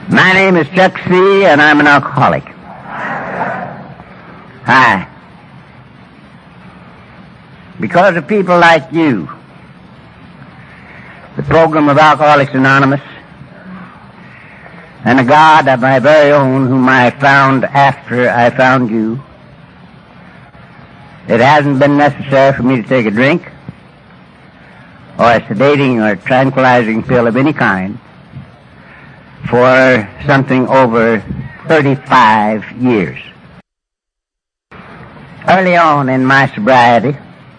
My name is Chuck C., and I'm an alcoholic. Hi. Because of people like you, the program of Alcoholics Anonymous, and a God of my very own whom I found after I found you, it hasn't been necessary for me to take a drink or a sedating or tranquilizing pill of any kind for something over 35 years. Early on in my sobriety,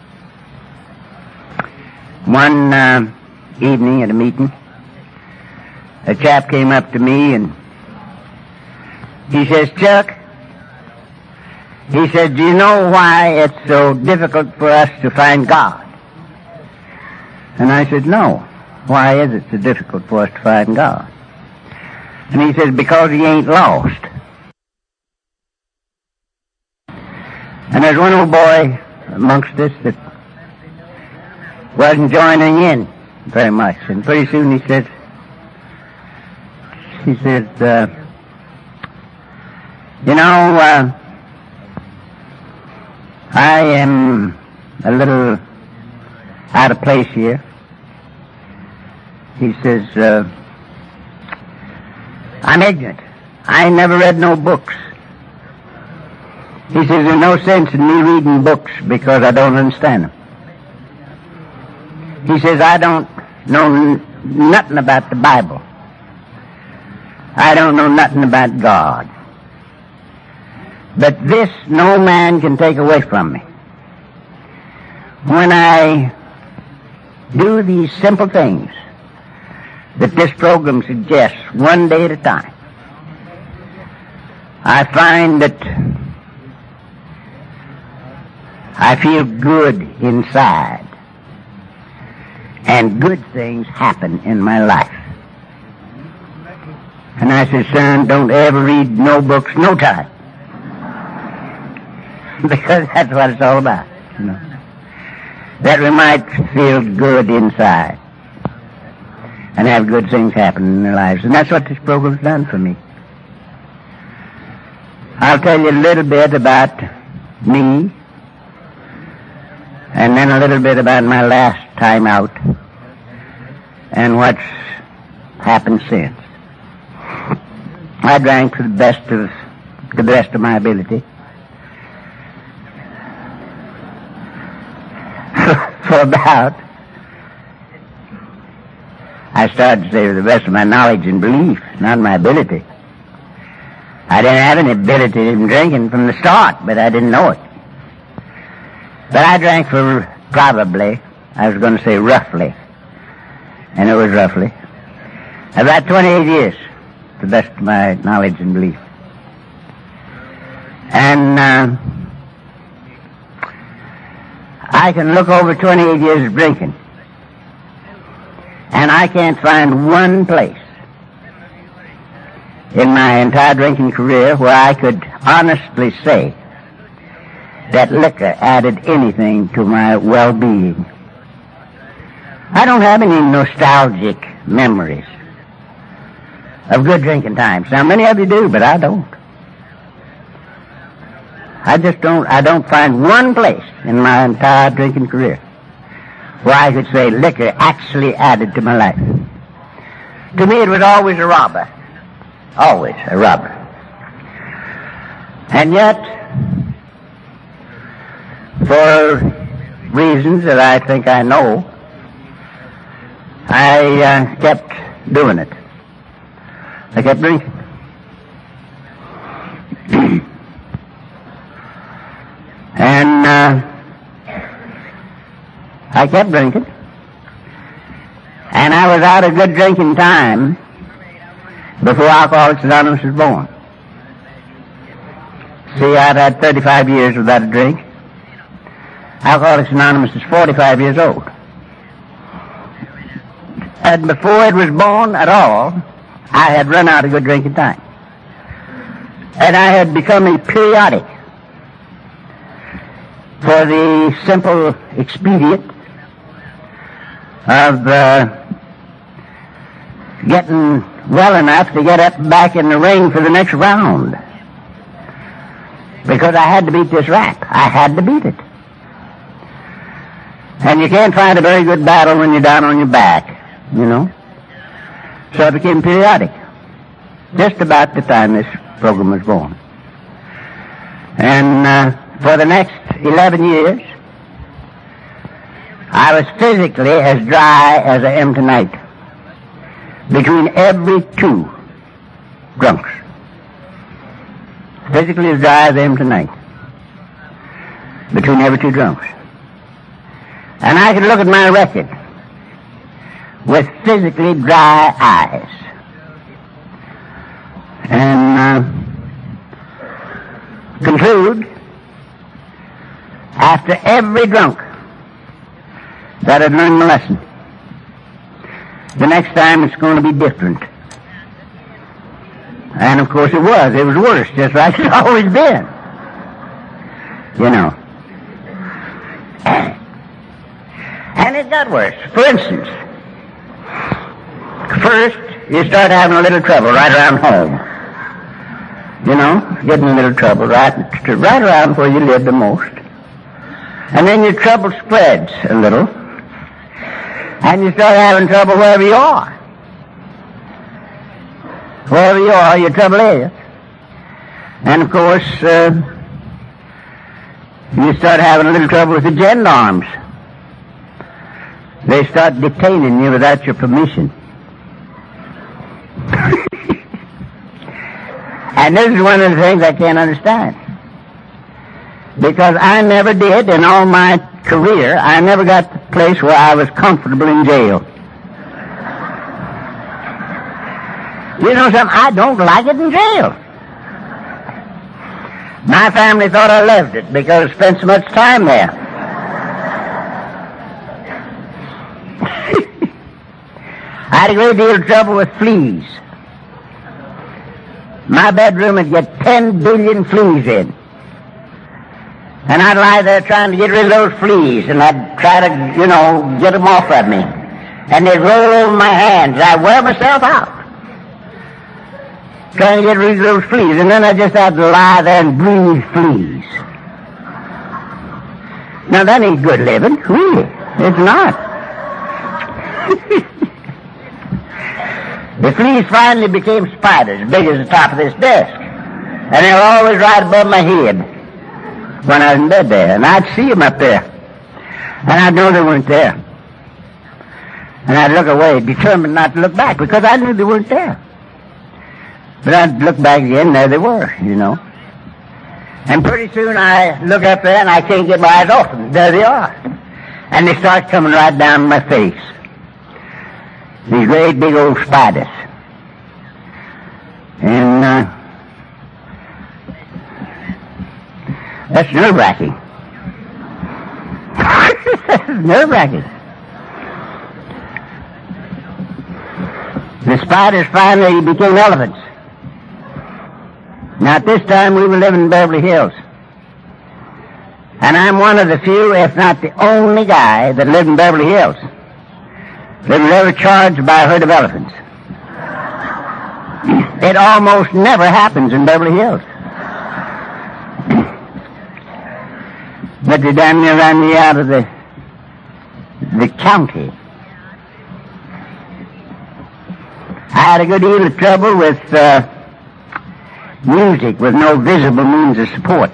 one evening at a meeting, a chap came up to me and he says, "Chuck," he said, "do you know why it's so difficult for us to find God?" And I said, "No. Why is it so difficult for us to find God?" And he says, "Because he ain't lost." And there's one old boy amongst us that wasn't joining in very much. And pretty soon he says, "You know, I am a little out of place here." He says, "I'm ignorant. I ain't never read no books." He says, "There's no sense in me reading books because I don't understand them." He says, "I don't know nothing about the Bible. I don't know nothing about God. But this no man can take away from me. When I do these simple things that this program suggests, one day at a time, I find that I feel good inside, and good things happen in my life." And I said, "Son, don't ever read no books, no time." Because that's what it's all about, you know. That we might feel good inside and have good things happen in their lives. And that's what this program's done for me. I'll tell you a little bit about me, and then a little bit about my last time out and what's happened since. I drank to the best of my ability for about, I started to say, to the best of my knowledge and belief, not my ability. I didn't have any ability in drinking from the start, but I didn't know it. But I drank for probably, I was going to say roughly, and it was roughly, about 28 years, to the best of my knowledge and belief. And I can look over 28 years of drinking, and I can't find one place in my entire drinking career where I could honestly say that liquor added anything to my well-being. I don't have any nostalgic memories of good drinking times. Now, many of you do, but I don't. I don't find one place in my entire drinking career where I could say liquor actually added to my life. To me, it was always a robber. Always a robber. And yet, for reasons that I think I know, I kept doing it. I kept drinking. And I kept drinking. And I was out of good drinking time before Alcoholics Anonymous was born. See, I'd had 35 years without a drink. Alcoholics Anonymous is 45 years old. And before it was born at all, I had run out of good drinking time. And I had become a periodic for the simple expedient of getting well enough to get up back in the ring for the next round. Because I had to beat this rap. I had to beat it. And you can't find a very good battle when you're down on your back, you know. So it became periodic. Just about the time this program was born. And for the next 11 years, I was physically as dry as I am tonight. Between every two drunks. Physically as dry as I am tonight. Between every two drunks. And I can look at my record with physically dry eyes. And conclude, after every drunk, that I'd learned my lesson. The next time it's going to be different. And of course it was. It was worse, just like it's always been. You know. And it got worse. For instance, first you start having a little trouble right around home. You know, getting a little trouble right around where you live the most. And then your trouble spreads a little. And you start having trouble wherever you are. Wherever you are, your trouble is. And of course, you start having a little trouble with the gendarmes. They start detaining you without your permission. And this is one of the things I can't understand. Because I never did, in all my career, I never got to the place where I was comfortable in jail. You know something? I don't like it in jail. My family thought I loved it because I spent so much time there. I had a great deal of trouble with fleas. My bedroom would get 10 billion fleas in. And I'd lie there trying to get rid of those fleas, and I'd try to, you know, get them off of me. And they'd roll over my hands. I'd wear myself out trying to get rid of those fleas. And then I just had to lie there and breathe fleas. Now that ain't good living, really. It's not. The fleas finally became spiders, big as the top of this desk. And they were always right above my head when I was in bed there. And I'd see them up there. And I'd know they weren't there. And I'd look away, determined not to look back, because I knew they weren't there. But I'd look back again, and there they were, you know. And pretty soon I look up there, and I can't get my eyes off them. There they are. And they start coming right down my face. These great big old spiders. And that's nerve-wracking. That's nerve-wracking. The spiders finally became elephants. Now at this time we were living in Beverly Hills. And I'm one of the few, if not the only guy that lived in Beverly Hills that was ever charged by a herd of elephants. It almost never happens in Beverly Hills. But they damn near ran me out of the county. I had a good deal of trouble with music with no visible means of support.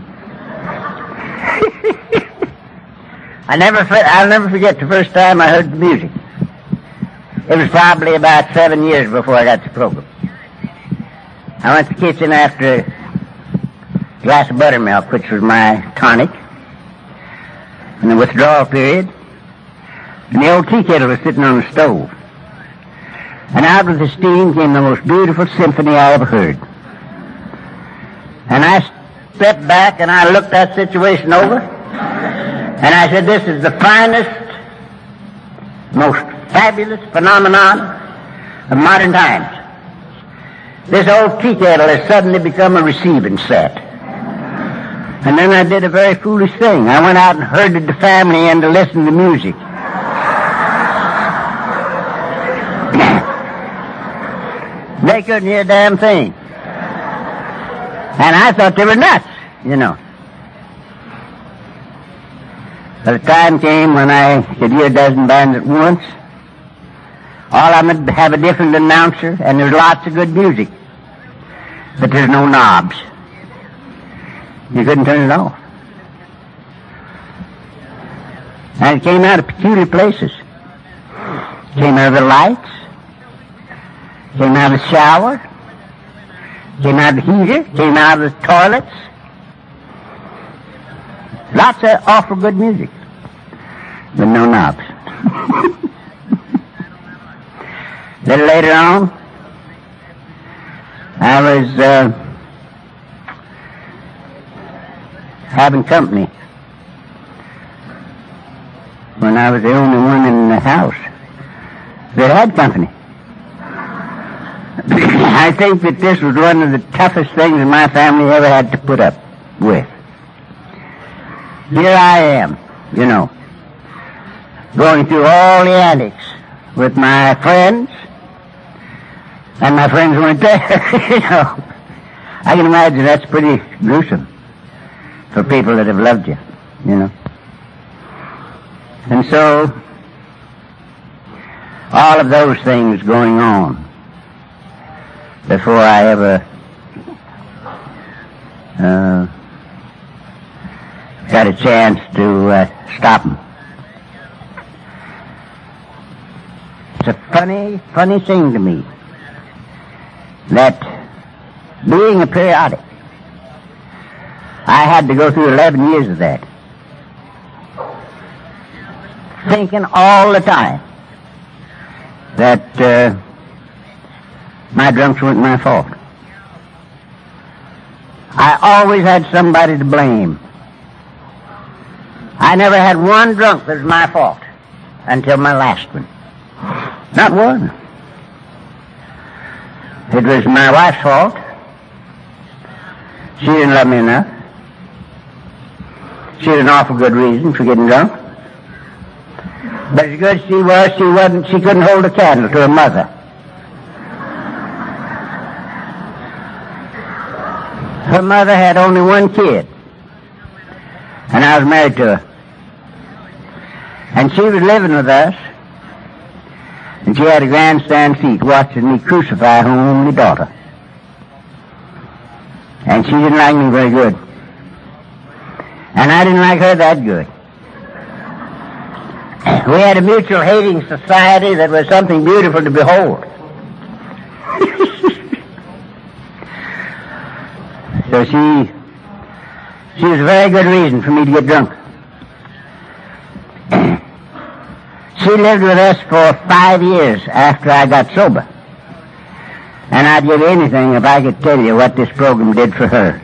I'll never forget the first time I heard the music. It was probably about 7 years before I got the program. I went to the kitchen after a glass of buttermilk, which was my tonic, in the withdrawal period, and the old tea kettle was sitting on the stove. And out of the steam came the most beautiful symphony I ever heard. And I stepped back and I looked that situation over, and I said, this is the finest, most fabulous phenomenon of modern times. This old tea kettle has suddenly become a receiving set. And then I did a very foolish thing. I went out and herded the family in to listen to music. They couldn't hear a damn thing. And I thought they were nuts, you know. But the time came when I could hear a dozen bands at once. All of them would have a different announcer, and there's lots of good music. But there's no knobs. You couldn't turn it off. And it came out of peculiar places. Came out of the lights. Came out of the shower. Came out of the heater. Came out of the toilets. Lots of awful good music. But no knobs. A little later on, I was having company when I was the only one in the house that had company. I think that this was one of the toughest things that my family ever had to put up with. Here I am, you know, going through all the antics with my friends, and my friends weren't there, you know. I can imagine that's pretty gruesome for people that have loved you, you know. And so, all of those things going on before I ever got a chance to stop them. It's a funny thing to me that being a periodic, I had to go through 11 years of that, thinking all the time that my drunks weren't my fault. I always had somebody to blame. I never had one drunk that was my fault until my last one. Not one. It was my wife's fault. She didn't love me enough. She had an awful good reason for getting drunk. But as good as she was, she couldn't hold a candle to her mother. Her mother had only one kid, and I was married to her. And she was living with us, and she had a grandstand seat watching me crucify her only daughter. And she didn't like me very good. And I didn't like her that good. We had a mutual hating society that was something beautiful to behold. So she was a very good reason for me to get drunk. She lived with us for 5 years after I got sober. And I'd give anything if I could tell you what this program did for her.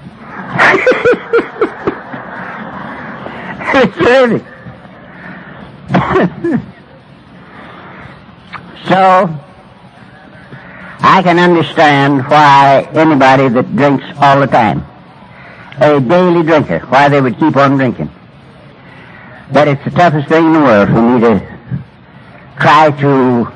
It's terrific. So, I can understand why anybody that drinks all the time, a daily drinker, why they would keep on drinking. But it's the toughest thing in the world for me to try to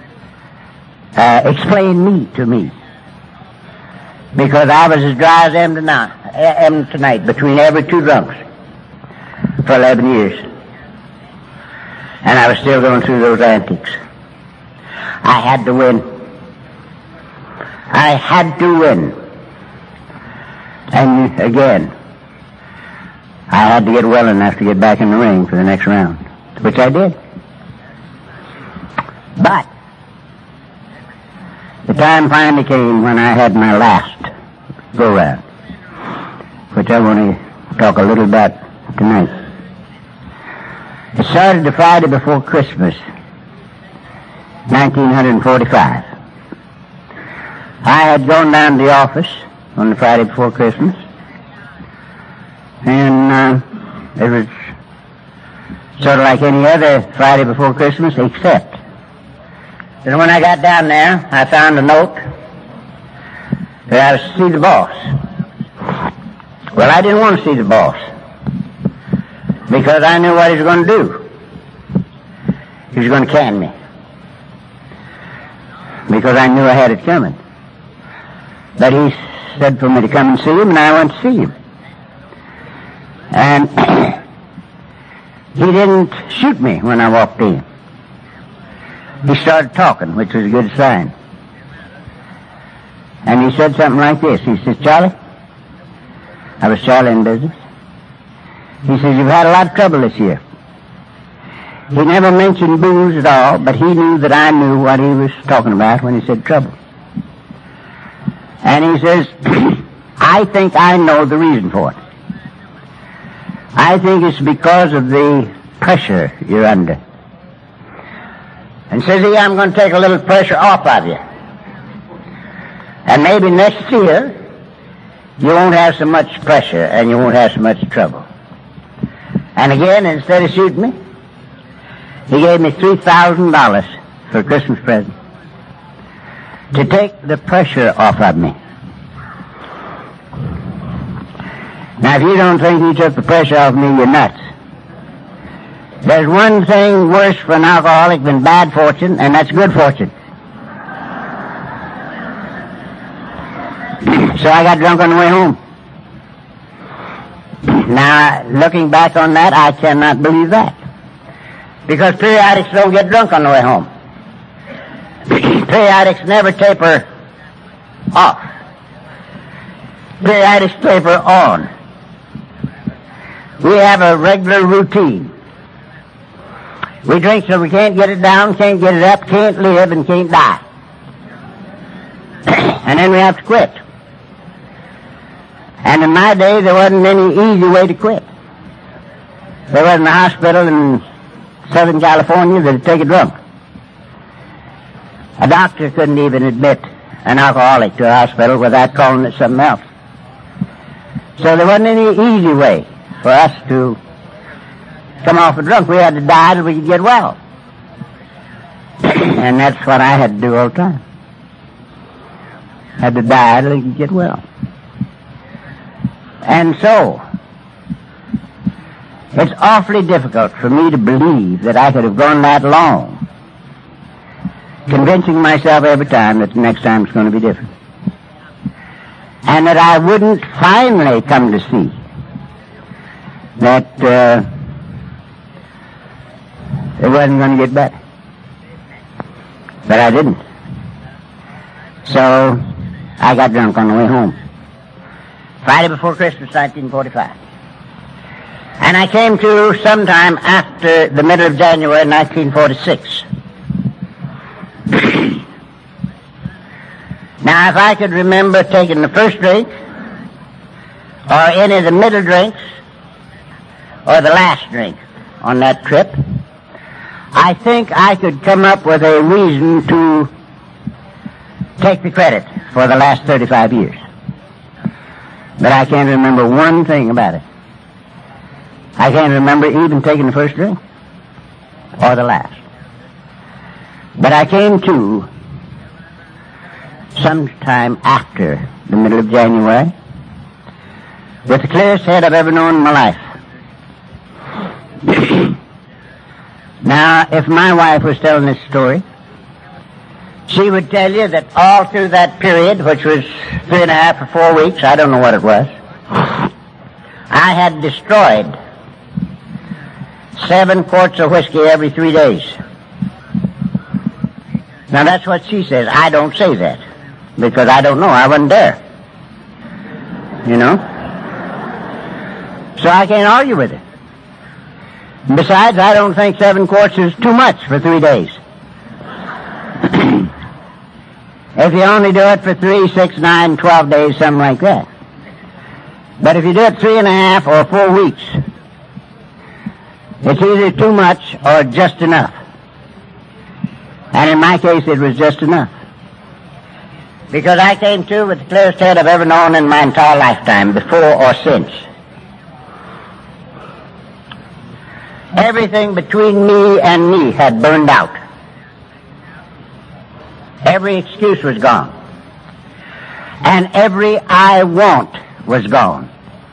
explain me to me. Because I was as dry as I am tonight, between every two drunks, for 11 years. And I was still going through those antics. I had to win. I had to win. And again, I had to get well enough to get back in the ring for the next round, which I did. But the time finally came when I had my last go-round, which I want to talk a little about tonight. It started the Friday before Christmas, 1945. I had gone down to the office on the Friday before Christmas, and it was sort of like any other Friday before Christmas, except that when I got down there, I found a note that I was to see the boss. Well, I didn't want to see the boss, because I knew what he was going to do. He was going to can me. because I knew I had it coming. But he said for me to come and see him, and I went to see him. And he didn't shoot me when I walked in. He started talking, which was a good sign. And he said something like this. He says, Charlie, I was Charlie in business. He says, you've had a lot of trouble this year. He never mentioned booze at all, but he knew that I knew what he was talking about when he said trouble. And he says, I think I know the reason for it. I think it's because of the pressure you're under. And says he, I'm going to take a little pressure off of you. And maybe next year, you won't have so much pressure and you won't have so much trouble. And again, instead of shooting me, he gave me $3,000 for a Christmas present to take the pressure off of me. Now, if you don't think he took the pressure off me, you're nuts. There's one thing worse for an alcoholic than bad fortune, and that's good fortune. So I got drunk on the way home. Now, looking back on that, I cannot believe that. Because periodics don't get drunk on the way home. Periodics never taper off. Periodics taper on. We have a regular routine. We drink so we can't get it down, can't get it up, can't live, and can't die. And then we have to quit. And in my day, there wasn't any easy way to quit. There wasn't a hospital in Southern California that would take a drunk. A doctor couldn't even admit an alcoholic to a hospital without calling it something else. So there wasn't any easy way for us to come off a drunk. We had to die till we could get well. And that's what I had to do all the time. Had to die till we could get well. And so, it's awfully difficult for me to believe that I could have gone that long, convincing myself every time that the next time it's going to be different. And that I wouldn't finally come to see that it wasn't going to get better. But I didn't. So, I got drunk on the way home. Friday before Christmas, 1945. And I came to sometime after the middle of January 1946. Now, if I could remember taking the first drink, or any of the middle drinks, or the last drink on that trip, I think I could come up with a reason to take the credit for the last 35 years. But I can't remember one thing about it. I can't remember even taking the first drink or the last. But I came to sometime after the middle of January with the clearest head I've ever known in my life. Now, if my wife was telling this story, she would tell you that all through that period, which was 3.5 or 4 weeks, I don't know what it was, I had destroyed 7 quarts of whiskey every 3 days. Now that's what she says. I don't say that, because I don't know. I wasn't there. You know? So I can't argue with it. Besides, I don't think 7 quarts is too much for 3 days. If you only do it for 3, 6, 9, 12 days, something like that. But if you do it 3.5 or 4 weeks, it's either too much or just enough. And in my case, it was just enough. Because I came to with the clearest head I've ever known in my entire lifetime, before or since. Everything between me and me had burned out. Every excuse was gone. And every I want was gone.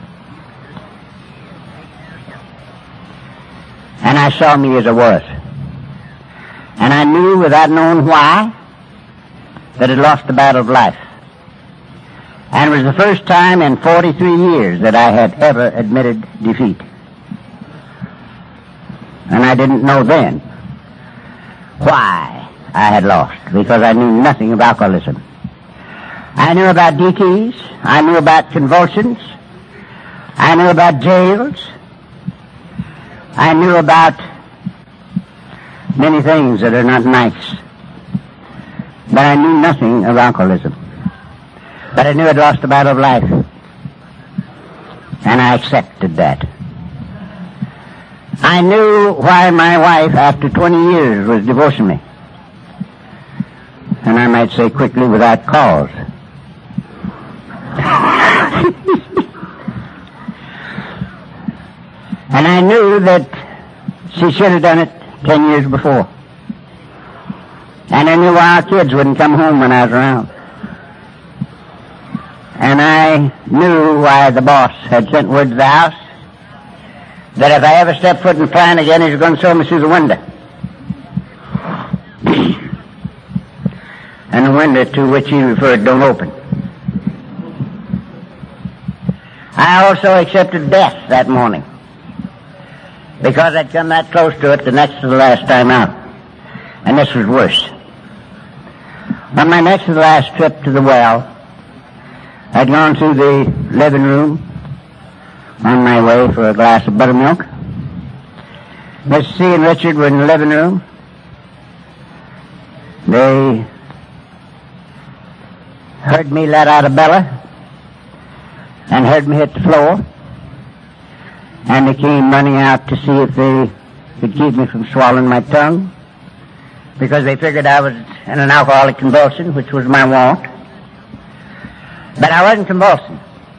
And I saw me as I was. And I knew, without knowing why, that had lost the battle of life. And it was the first time in 43 years that I had ever admitted defeat. And I didn't know then why I had lost, because I knew nothing of alcoholism. I knew about DTs, I knew about convulsions, I knew about jails, I knew about many things that are not nice. But I knew nothing of alcoholism. But I knew I'd lost the battle of life. And I accepted that. I knew why my wife, after 20 years, was divorcing me. And I might say quickly, without cause. And I knew that she should have done it 10 years before. And I knew why our kids wouldn't come home when I was around. And I knew why the boss had sent word to the house that if I ever stepped foot in the plant again, he was going to throw me through the window. And the window to which he referred don't open. I also accepted death that morning, because I'd come that close to it the next to the last time out. And this was worse. On my next to the last trip to the well, I'd gone through the living room on my way for a glass of buttermilk. Mrs. C. and Richard were in the living room. They heard me let out a bellow and heard me hit the floor. And they came running out to see if they could keep me from swallowing my tongue, because they figured I was in an alcoholic convulsion, which was my want. But I wasn't convulsing.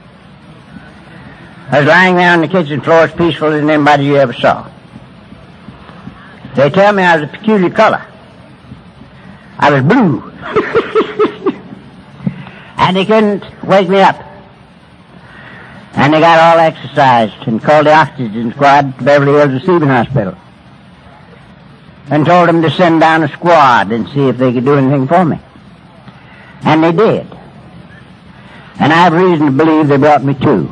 I was lying there on the kitchen floor as peaceful as anybody you ever saw. They tell me I was a peculiar color. I was blue. And they couldn't wake me up. And they got all exercised and called the oxygen squad to Beverly Hills Receiving Hospital and told them to send down a squad and see if they could do anything for me. And they did. And I have reason to believe they brought me to.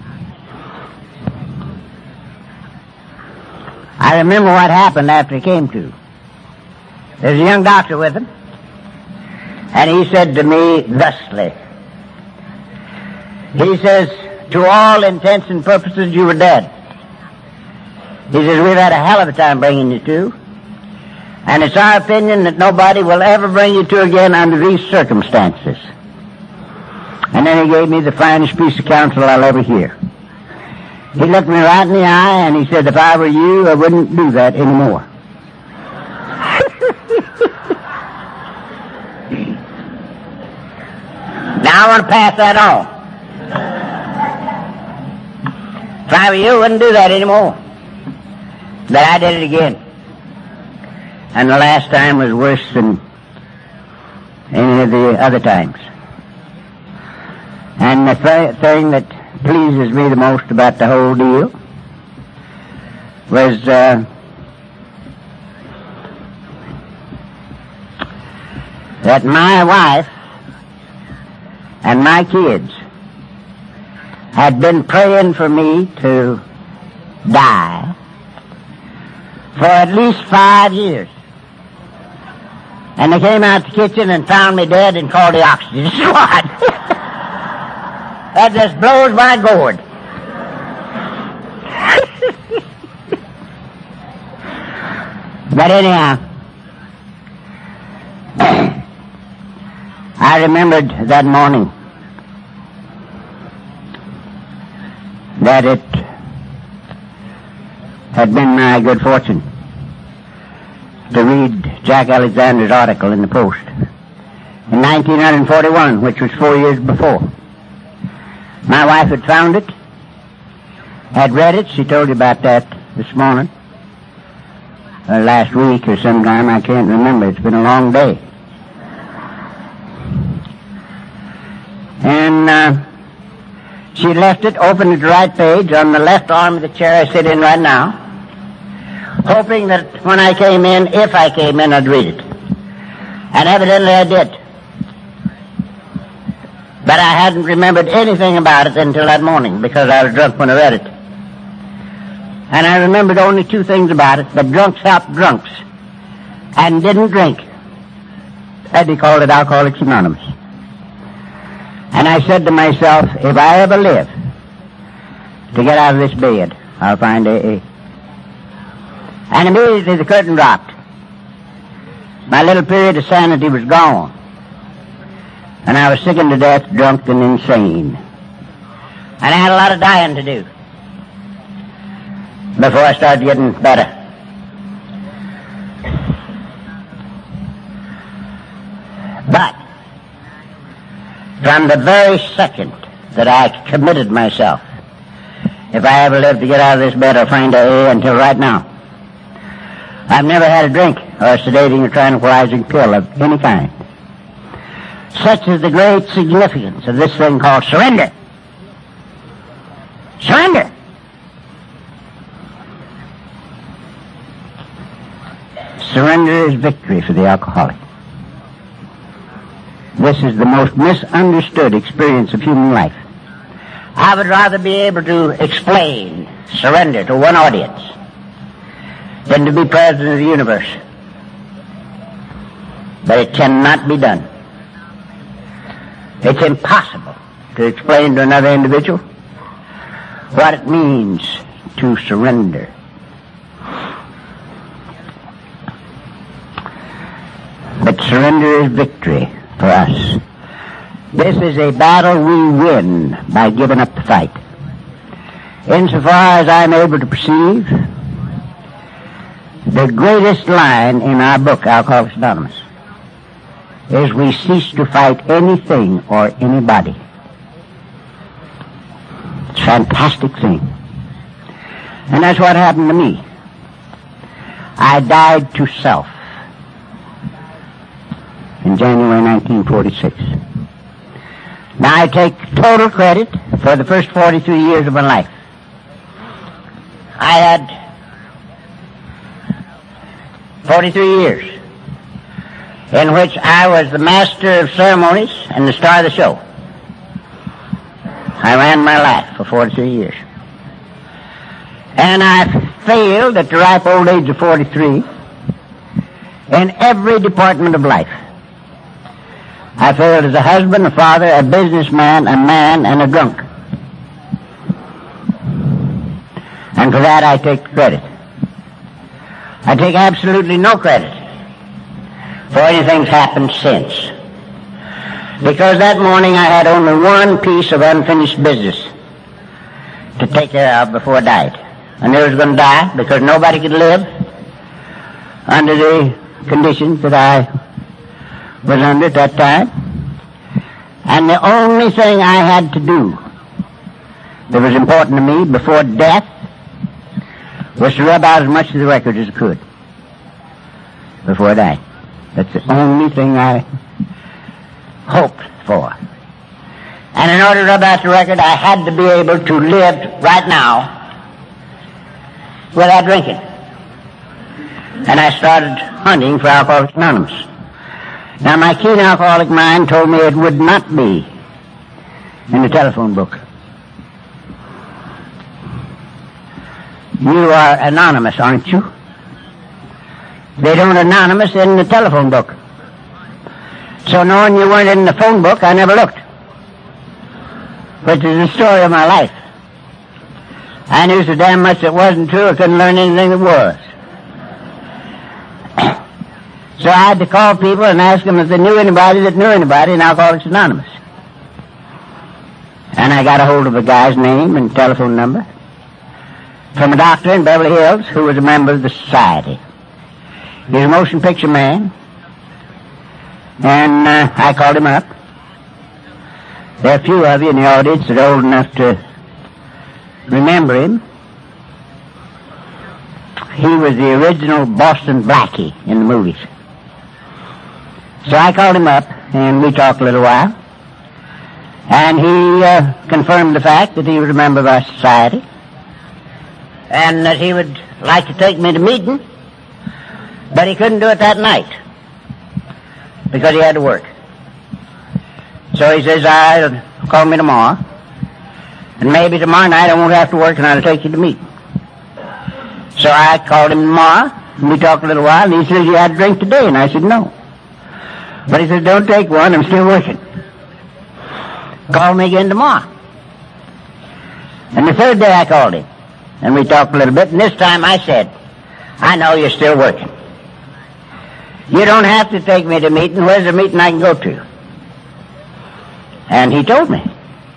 I remember what happened after he came to. There was a young doctor with him, and he said to me thusly, he says, to all intents and purposes, you were dead. He says, we've had a hell of a time bringing you to, and it's our opinion that nobody will ever bring you to again under these circumstances. And then he gave me the finest piece of counsel I'll ever hear. He looked me right in the eye and he said, if I were you, I wouldn't do that anymore. Now I want to pass that on. If I were you, I wouldn't do that anymore. But I did it again. And the last time was worse than any of the other times. And the thing that pleases me the most about the whole deal was that my wife and my kids had been praying for me to die for at least 5 years. And they came out the kitchen and found me dead and called the oxygen squad. That just blows my gourd. But anyhow, I remembered that morning that it had been my good fortune to read Jack Alexander's article in the Post in 1941, which was 4 years before. My wife had found it, had read it. She told you about that this morning, or last week or sometime. I can't remember. It's been a long day. And she left it open at the right page on the left arm of the chair I sit in right now, hoping that when I came in, if I came in, I'd read it. And evidently I did. But I hadn't remembered anything about it until that morning because I was drunk when I read it. And I remembered only two things about it: that drunks help drunks and didn't drink. And he called it Alcoholics Anonymous. And I said to myself, if I ever live to get out of this bed, I'll find AA. And immediately the curtain dropped. My little period of sanity was gone. And I was sickened to death, drunk and insane. And I had a lot of dying to do before I started getting better. But from the very second that I committed myself, if I ever live to get out of this bed, I'll find AA, until right now, I've never had a drink or a sedating or tranquilizing pill of any kind. Such is the great significance of this thing called surrender. Surrender. Surrender is victory for the alcoholic. This is the most misunderstood experience of human life. I would rather be able to explain surrender to one audience than to be president of the universe. But it cannot be done. It's impossible to explain to another individual what it means to surrender. But surrender is victory for us. This is a battle we win by giving up the fight. Insofar as I'm able to perceive, the greatest line in our book, Alcoholics Anonymous, is we cease to fight anything or anybody. It's a fantastic thing. And that's what happened to me. I died to self in January 1946. Now I take total credit for the first 43 years of my life. I had 43 years in which I was the master of ceremonies and the star of the show. I ran my life for 43 years. And I failed at the ripe old age of 43 in every department of life. I failed as a husband, a father, a businessman, a man, and a drunk. And for that I take credit. I take absolutely no credit for anything that's happened since. Because that morning I had only one piece of unfinished business to take care of before I died. I knew I was going to die because nobody could live under the conditions that I was under at that time. And the only thing I had to do that was important to me before death was to rub out as much of the record as I could before I died. That's the only thing I hoped for. And in order to rub out the record, I had to be able to live right now without drinking. And I started hunting for Alcoholics Anonymous. Now, my keen alcoholic mind told me it would not be in the telephone book. You are anonymous, aren't you? They don't anonymous in the telephone book. So knowing you weren't in the phone book, I never looked. Which is the story of my life. I knew so damn much that wasn't true, I couldn't learn anything that was. So I had to call people and ask them if they knew anybody that knew anybody in Alcoholics Anonymous. And I got a hold of a guy's name and telephone number from a doctor in Beverly Hills who was a member of the society. He was a motion picture man. And I called him up. There are a few of you in the audience that are old enough to remember him. He was the original Boston Blackie in the movies. So I called him up, and we talked a little while. And he confirmed the fact that he was a member of our society, and that he would like to take me to meeting, but he couldn't do it that night because he had to work. So he says, I'll call me tomorrow. And maybe tomorrow night I won't have to work and I'll take you to meet. So I called him tomorrow, and we talked a little while, and he says, you had a drink today? And I said, no. But he said, don't take one, I'm still working. Call me again tomorrow. And the third day I called him, and we talked a little bit, and this time I said, I know you're still working. You don't have to take me to a meeting. Where's the meeting I can go to? And he told me.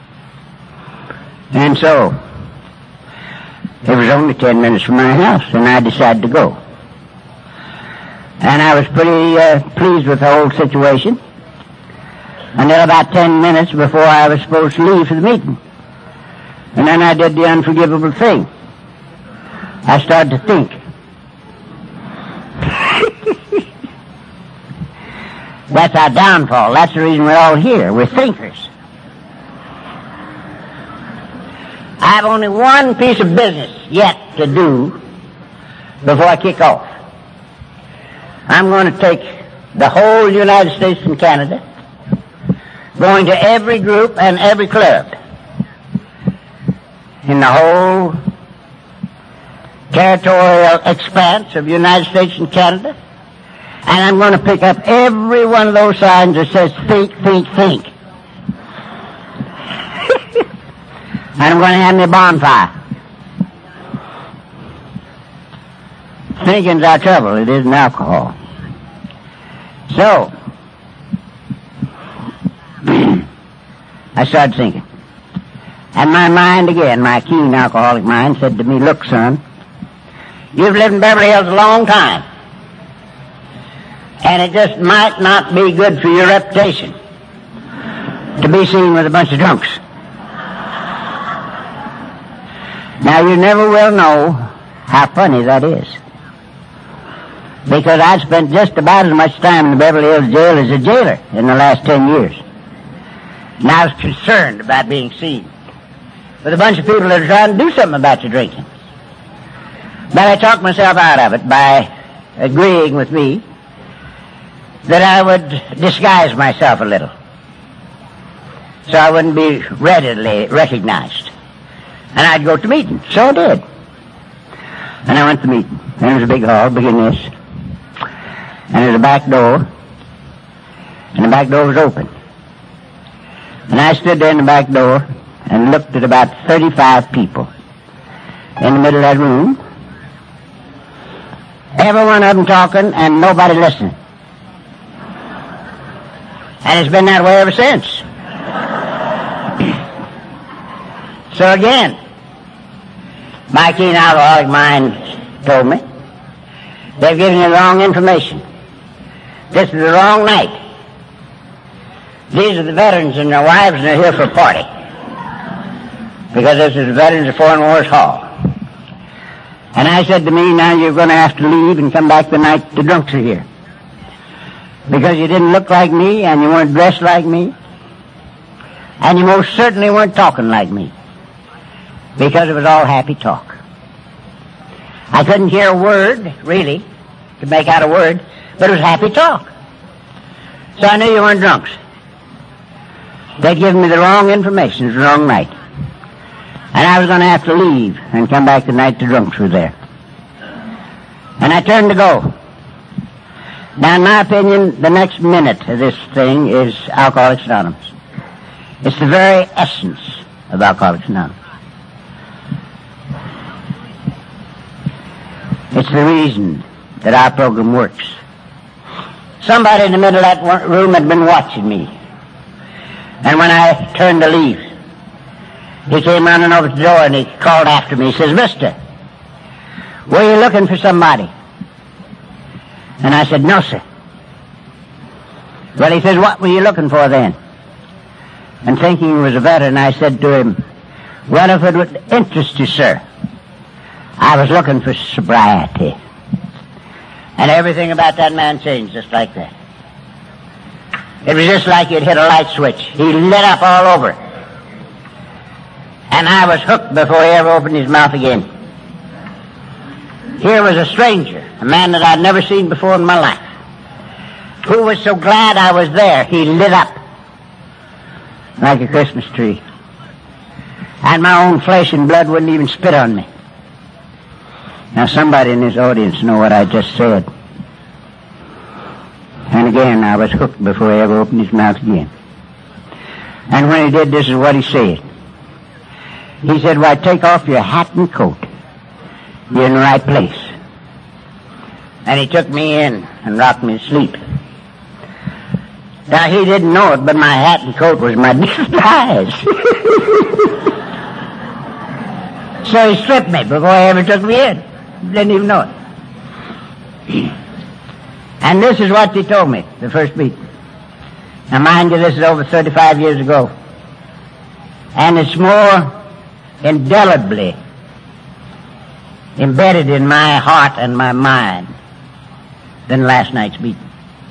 And so, it was only 10 minutes from my house, and I decided to go. And I was pretty pleased with the whole situation until about 10 minutes before I was supposed to leave for the meeting. And then I did the unforgivable thing. I started to think. That's our downfall. That's the reason we're all here. We're thinkers. I have only one piece of business yet to do before I kick off. I'm going to take the whole United States and Canada, going to every group and every club in the whole territorial expanse of the United States and Canada, and I'm going to pick up every one of those signs that says, think, think, think. And I'm going to have me a bonfire. Thinking's our trouble. It isn't alcohol. So, I started thinking. And my mind again, my keen alcoholic mind, said to me, look, son, you've lived in Beverly Hills a long time. And it just might not be good for your reputation to be seen with a bunch of drunks. Now, you never will know how funny that is. Because I've spent just about as much time in the Beverly Hills jail as a jailer in the last 10 years. And I was concerned about being seen with a bunch of people that are trying to do something about your drinking. But I talked myself out of it by agreeing with me that I would disguise myself a little so I wouldn't be readily recognized. And I'd go to meetings. So I did. And I went to meeting. And it was a big hall, big in this. And there was a back door. And the back door was open. And I stood there in the back door and looked at about 35 people in the middle of that room. Every one of them talking and nobody listening. And it's been that way ever since. So again, my keen alcoholic mind told me, they've given you the wrong information. This is the wrong night. These are the veterans and their wives, and they're here for a party. Because this is the Veterans of Foreign Wars Hall. And I said to me, now you're going to have to leave and come back the night the drunks are here. Because you didn't look like me, and you weren't dressed like me, and you most certainly weren't talking like me. Because it was all happy talk. I couldn't hear a word, really, to make out a word, but it was happy talk. So I knew you weren't drunks. They'd given me the wrong information. It was the wrong night. And I was going to have to leave and come back the night the drunks were there. And I turned to go. Now, in my opinion, the next minute of this thing is Alcoholics Anonymous. It's the very essence of Alcoholics Anonymous. It's the reason that our program works. Somebody in the middle of that room had been watching me. And when I turned to leave, he came running over to the door and he called after me. He says, Mister, were you looking for somebody? And I said, no, sir. Well, he says, what were you looking for then? And thinking he was a veteran, I said to him, well, if it would interest you, sir, I was looking for sobriety. And everything about that man changed just like that. It was just like you'd hit a light switch. He lit up all over. And I was hooked before he ever opened his mouth again. Here was a stranger, a man that I'd never seen before in my life, who was so glad I was there, he lit up. like a Christmas tree. And my own flesh and blood wouldn't even spit on me. Now somebody in this audience know what I just said. And again, I was hooked before he ever opened his mouth again. And when he did, this is what he said. He said, "Why, take off your hat and coat. You're in the right place." And he took me in and rocked me to sleep. Now, he didn't know it, but my hat and coat was my disguise. So he stripped me before he ever took me in. Didn't even know it. And this is what he told me, the first meeting. Now, mind you, this is over 35 years ago. And it's more indelibly embedded in my heart and my mind than last night's meeting.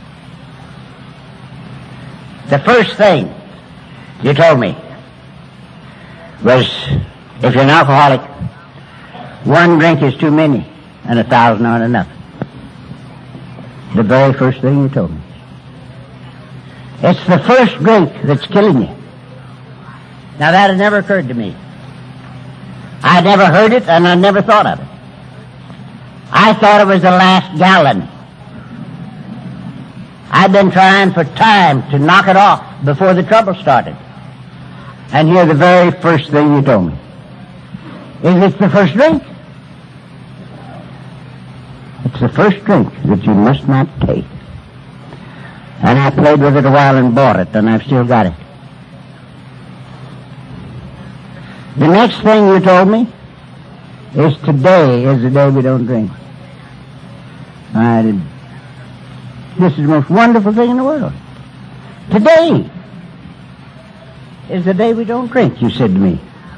The first thing you told me was, if you're an alcoholic, one drink is too many and 1,000 aren't enough. The very first thing you told me. It's the first drink that's killing you. Now that had never occurred to me. I'd never heard it and I never thought of it. I thought it was the last gallon. I'd been trying for time to knock it off before the trouble started. And here the very first thing you told me is it's the first drink. It's the first drink that you must not take. And I played with it a while and bought it, and I've still got it. The next thing you told me is today is the day we don't drink. This is the most wonderful thing in the world. Today is the day we don't drink, you said to me.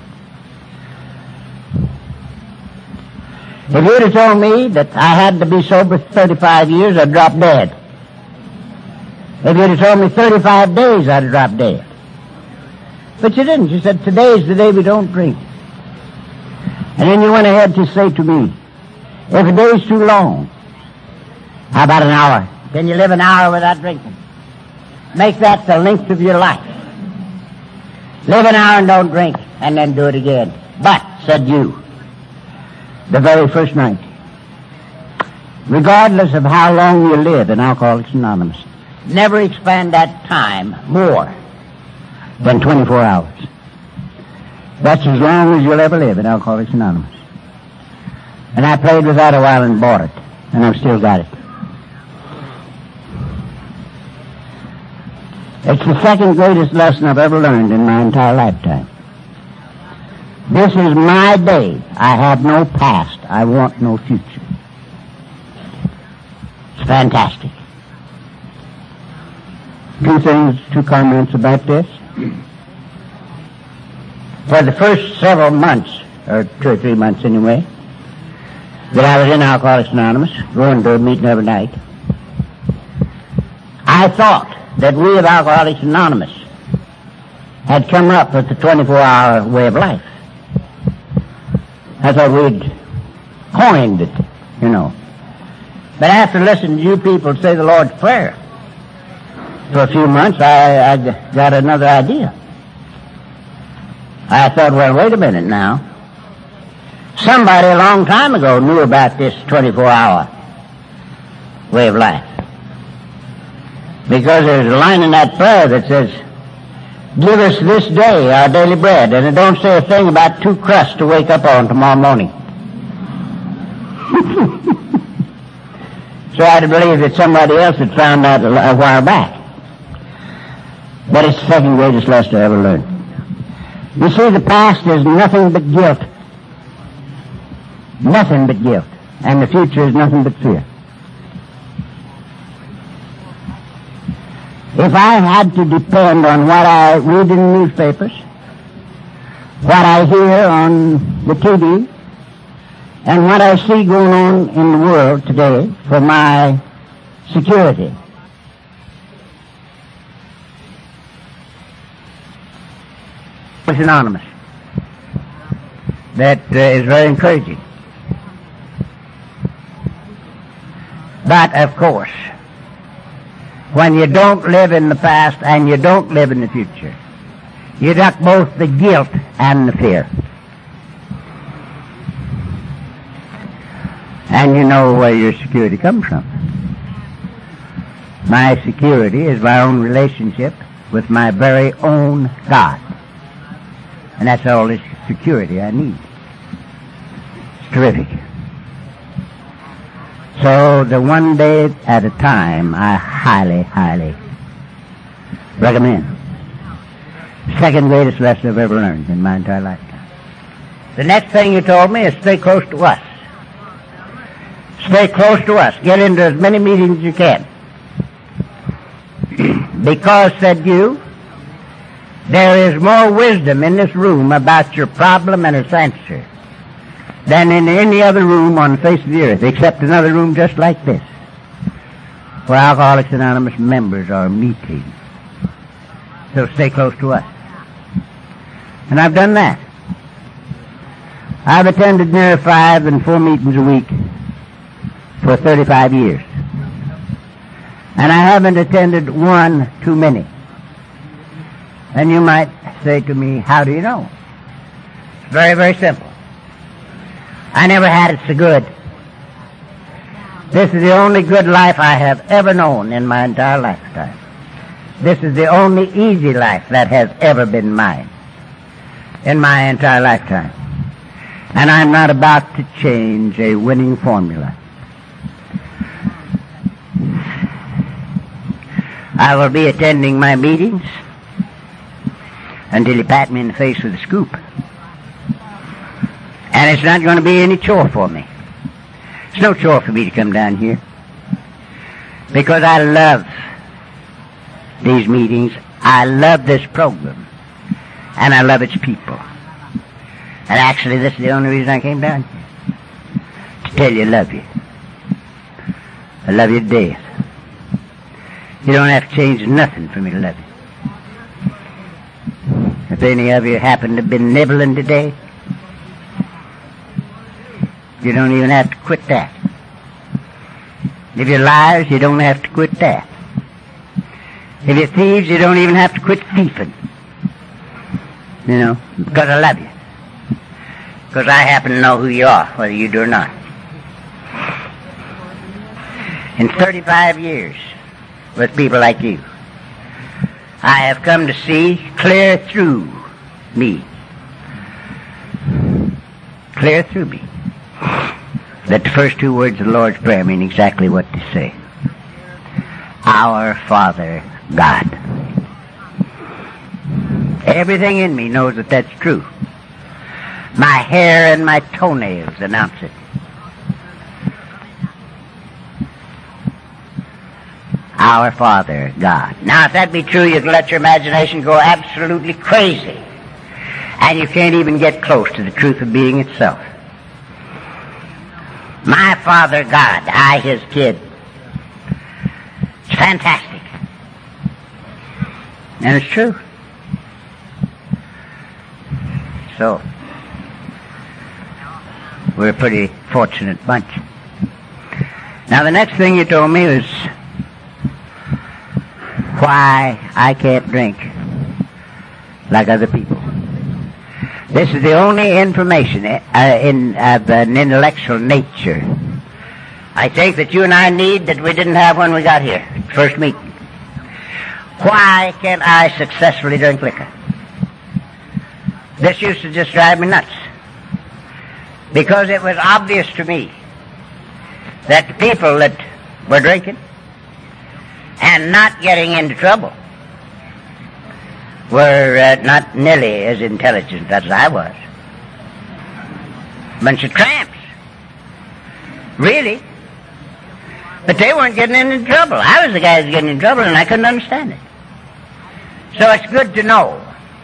If you'd have told me that I had to be sober 35 years, I'd drop dead. If you'd have told me 35 days, I'd have dropped dead. But you didn't. You said, today's the day we don't drink. And then you went ahead to say to me, if a day's too long, how about an hour? Can you live an hour without drinking? Make that the length of your life. Live an hour and don't drink, and then do it again. But, said you, the very first night, regardless of how long you live in Alcoholics Anonymous, never expand that time more than 24 hours. That's as long as you'll ever live in Alcoholics Anonymous. And I played with that a while and bought it, and I've still got it. It's the second greatest lesson I've ever learned in my entire lifetime. This is my day. I have no past. I want no future. It's fantastic. Two comments about this. For the first several months, or 2 or 3 months anyway, that I was in Alcoholics Anonymous, going to a meeting every night, I thought that we of Alcoholics Anonymous had come up with the 24-hour way of life. I thought we'd coined it, you know. But after listening to you people say the Lord's Prayer for a few months, I got another idea. I thought, well, wait a minute now. Somebody a long time ago knew about this 24-hour way of life. Because there's a line in that prayer that says, give us this day our daily bread. And it don't say a thing about 2 crusts to wake up on tomorrow morning. So I believe that somebody else had found out a while back. But it's the second greatest lesson I ever learned. You see, the past is nothing but guilt. Nothing but guilt. And the future is nothing but fear. If I had to depend on what I read in the newspapers, what I hear on the TV, and what I see going on in the world today for my security, it's anonymous. That is very encouraging. But, of course, when you don't live in the past and you don't live in the future, You duck both the guilt and the fear. And you know where your security comes from. My security is my own relationship with my very own God. And that's all the security I need. It's terrific. So the one day at a time I highly, highly recommend. Second greatest lesson I've ever learned in my entire lifetime. The next thing you told me is stay close to us. Stay close to us. Get into as many meetings as you can. Because, said you, there is more wisdom in this room about your problem and its answer than in any other room on the face of the earth, except another room just like this, where Alcoholics Anonymous members are meeting. So stay close to us. And I've done that. I've attended near 5 and 4 meetings a week for 35 years. And I haven't attended one too many. And you might say to me, how do you know? It's very, very simple. I never had it so good. This is the only good life I have ever known in my entire lifetime. This is the only easy life that has ever been mine in my entire lifetime. And I'm not about to change a winning formula. I will be attending my meetings until you pat me in the face with a scoop. And it's not going to be any chore for me. It's no chore for me to come down here. Because I love these meetings. I love this program. And I love its people. And actually, this is the only reason I came down here. To tell you I love you. I love you to death. You don't have to change nothing for me to love you. If any of you happen to have been nibbling today, you don't even have to quit that. If you're liars, you don't have to quit that. If you're thieves, you don't even have to quit thieving. You know, because I love you. Because I happen to know who you are, whether you do or not. In 35 years, with people like you, I have come to see clear through me. Clear through me. That the first 2 words of the Lord's Prayer mean exactly what they say. Our Father God. Everything in me knows that that's true. My hair and my toenails announce it. Our Father God. Now, if that be true, you can let your imagination go absolutely crazy. And you can't even get close to the truth of being itself. My Father God, I, his kid. It's fantastic. And it's true. So, we're a pretty fortunate bunch. Now, the next thing you told me was why I can't drink like other people. This is the only information of an intellectual nature I think that you and I need that we didn't have when we got here, first meeting. Why can't I successfully drink liquor? This used to just drive me nuts. Because it was obvious to me that the people that were drinking and not getting into trouble were not nearly as intelligent as I was. Bunch of tramps. Really. But they weren't getting into trouble. I was the guy who was getting in trouble, and I couldn't understand it. So it's good to know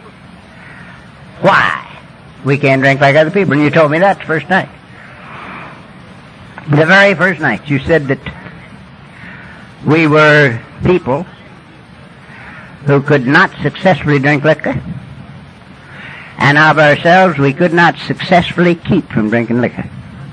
why we can't drink like other people. And you told me that the first night. The very first night you said that we were people who could not successfully drink liquor, and of ourselves we could not successfully keep from drinking liquor.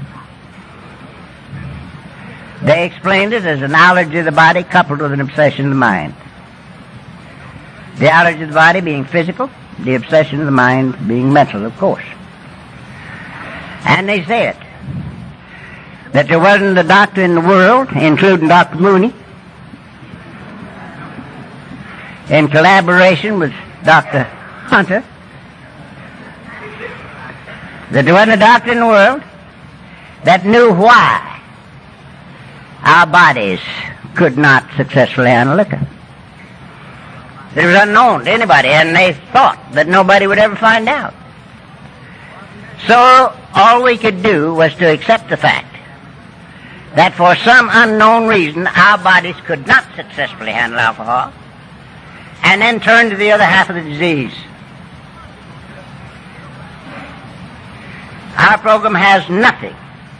They explained it as a knowledge of the body coupled with an obsession of the mind. Theology of the body being physical, the obsession of the mind being mental, of course. And they said that there wasn't a doctor in the world, including Dr. Mooney, in collaboration with Dr. Hunter, that there wasn't a doctor in the world that knew why our bodies could not successfully handle liquor. It was unknown to anybody, and they thought that nobody would ever find out. So all we could do was to accept the fact that for some unknown reason our bodies could not successfully handle alcohol, and then turn to the other half of the disease. Our program has nothing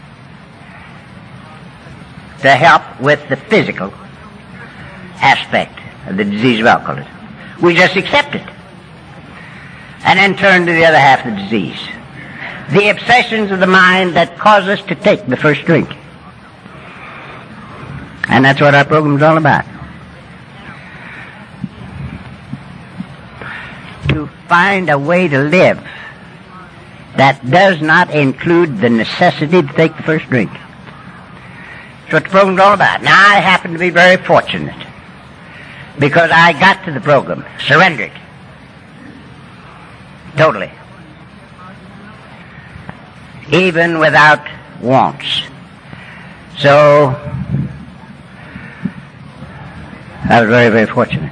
to help with the physical aspect of the disease of alcoholism. We just accept it and then turn to the other half of the disease. The obsessions of the mind that cause us to take the first drink. And that's what our program is all about. To find a way to live that does not include the necessity to take the first drink. That's what the program is all about. Now, I happen to be very fortunate because I got to the program, surrendered, totally, even without wants. So, I was very, very fortunate.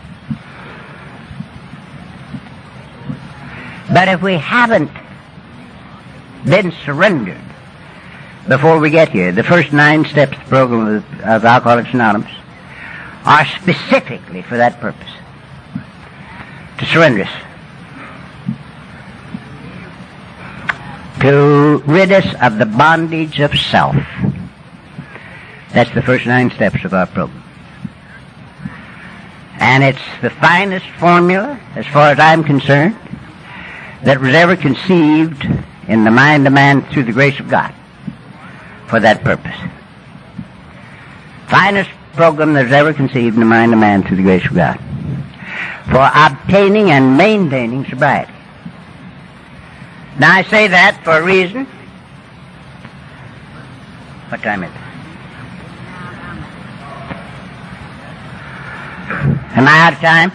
But if we haven't been surrendered before we get here, the first 9 steps of the program of Alcoholics Anonymous are specifically for that purpose, to surrender us, to rid us of the bondage of self. That's the first 9 steps of our program. And it's the finest formula, as far as I'm concerned, that was ever conceived in the mind of man through the grace of God for that purpose. Finest program that was ever conceived in the mind of man through the grace of God for obtaining and maintaining sobriety. Now I say that for a reason. What time is it? Am I out of time?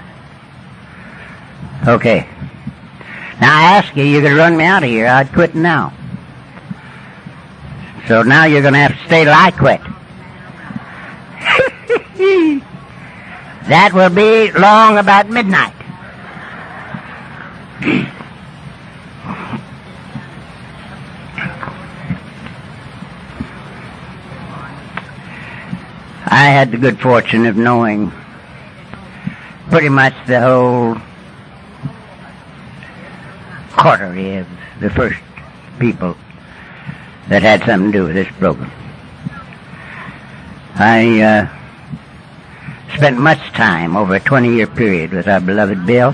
Okay. Now I ask you, you're going to run me out of here. I'd quit now. So now you're going to have to stay till I quit. That will be long about midnight. I had the good fortune of knowing pretty much the whole coterie of the first people that had something to do with this program. I spent much time over a 20-year period with our beloved Bill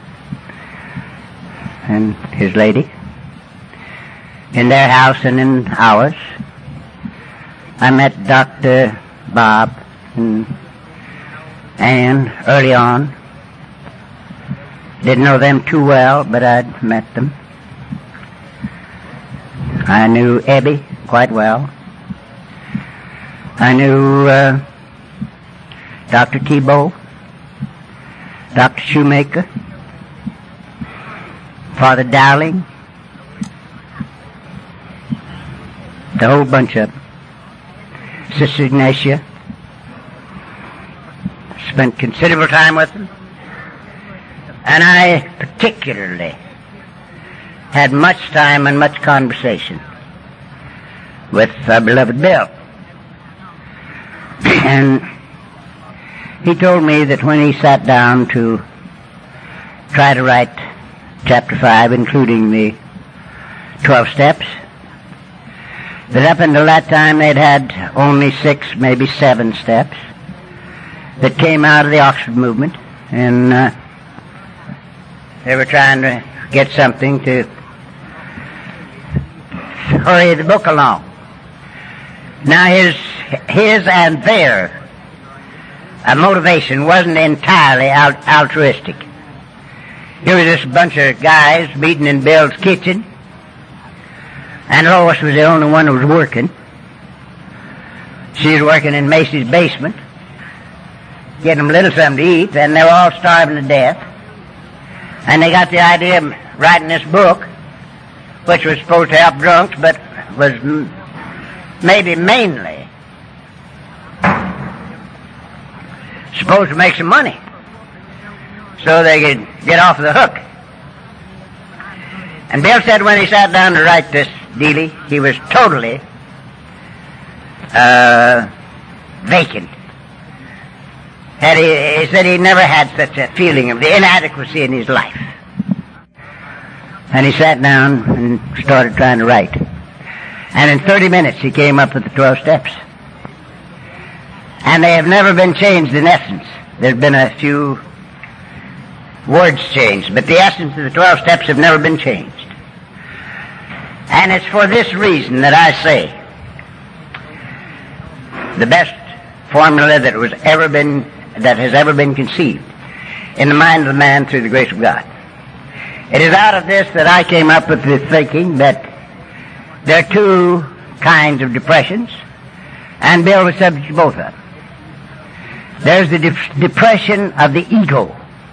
and his lady in their house and in ours. I met Dr. Bob and Ann early on. Didn't know them too well, but I'd met them. I knew Ebby quite well. I knew Dr. Thibault, Dr. Shoemaker, Father Dowling, the whole bunch of them. Sister Ignatia. Spent considerable time with them. And I particularly had much time and much conversation with our beloved Bill. And he told me that when he sat down to try to write Chapter 5, including the 12 steps, that up until that time they'd had only 6, maybe 7 steps that came out of the Oxford movement, and they were trying to get something to hurry the book along. Now his and their motivation wasn't entirely altruistic. Here was this bunch of guys meeting in Bill's kitchen, and Lois was the only one who was working. She was working in Macy's basement, getting them a little something to eat, and they were all starving to death. And they got the idea of writing this book, which was supposed to help drunks, but was maybe mainly supposed to make some money so they could get off the hook. And Bill said when he sat down to write this dealie, he was totally vacant. And he said he never had such a feeling of the inadequacy in his life. And he sat down and started trying to write. And in 30 minutes he came up with the 12 steps. And they have never been changed in essence. There's been a few words changed, but the essence of the 12 steps have never been changed. And it's for this reason that I say the best formula that has ever been conceived in the mind of man through the grace of God. It is out of this that I came up with the thinking that there are two kinds of depressions, and Bill was subject to both of them. There's the depression of the ego,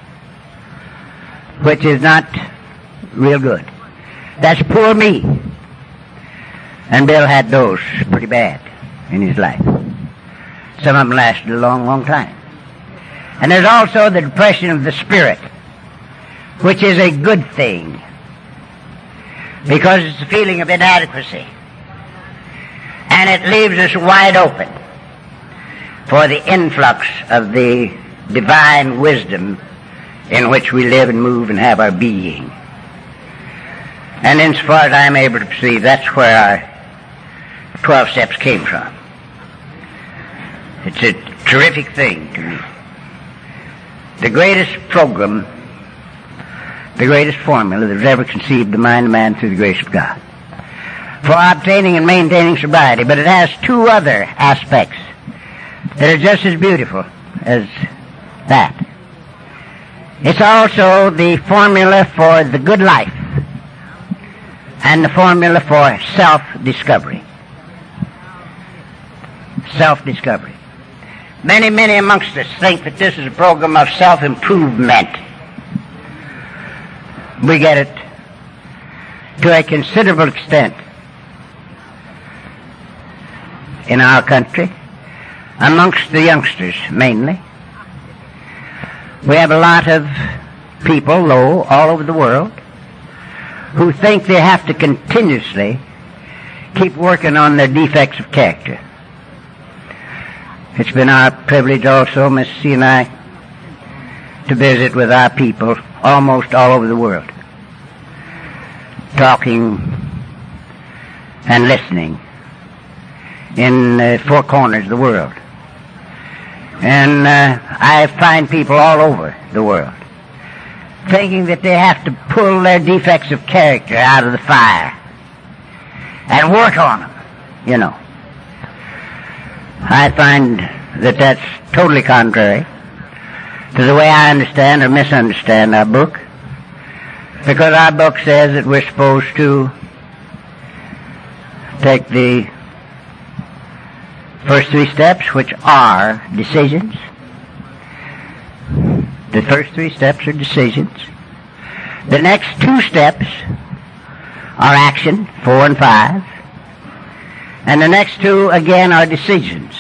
which is not real good. That's poor me. And Bill had those pretty bad in his life. Some of them lasted a long, long time. And there's also the depression of the spirit, which is a good thing, because it's a feeling of inadequacy. And it leaves us wide open for the influx of the divine wisdom in which we live and move and have our being. And insofar as I'm able to perceive, that's where our 12 steps came from. It's a terrific thing to me. The greatest program, the greatest formula that was ever conceived the mind of man through the grace of God for obtaining and maintaining sobriety. But it has two other aspects that are just as beautiful as that. It's also the formula for the good life and the formula for self-discovery. Self-discovery. Many amongst us think that this is a program of self-improvement. We get it to a considerable extent in our country, amongst the youngsters mainly. We have a lot of people, though, all over the world, who think they have to continuously keep working on their defects of character. It's been our privilege also, Miss C. and I, to visit with our people almost all over the world, talking and listening in the four corners of the world. And I find people all over the world thinking that they have to pull their defects of character out of the fire and work on them, you know. I find that that's totally contrary to the way I understand or misunderstand our book, because our book says that we're supposed to take the first three steps, which are decisions. The first three steps are decisions. The next two steps are action, 4 and 5. And the next two, again, are decisions.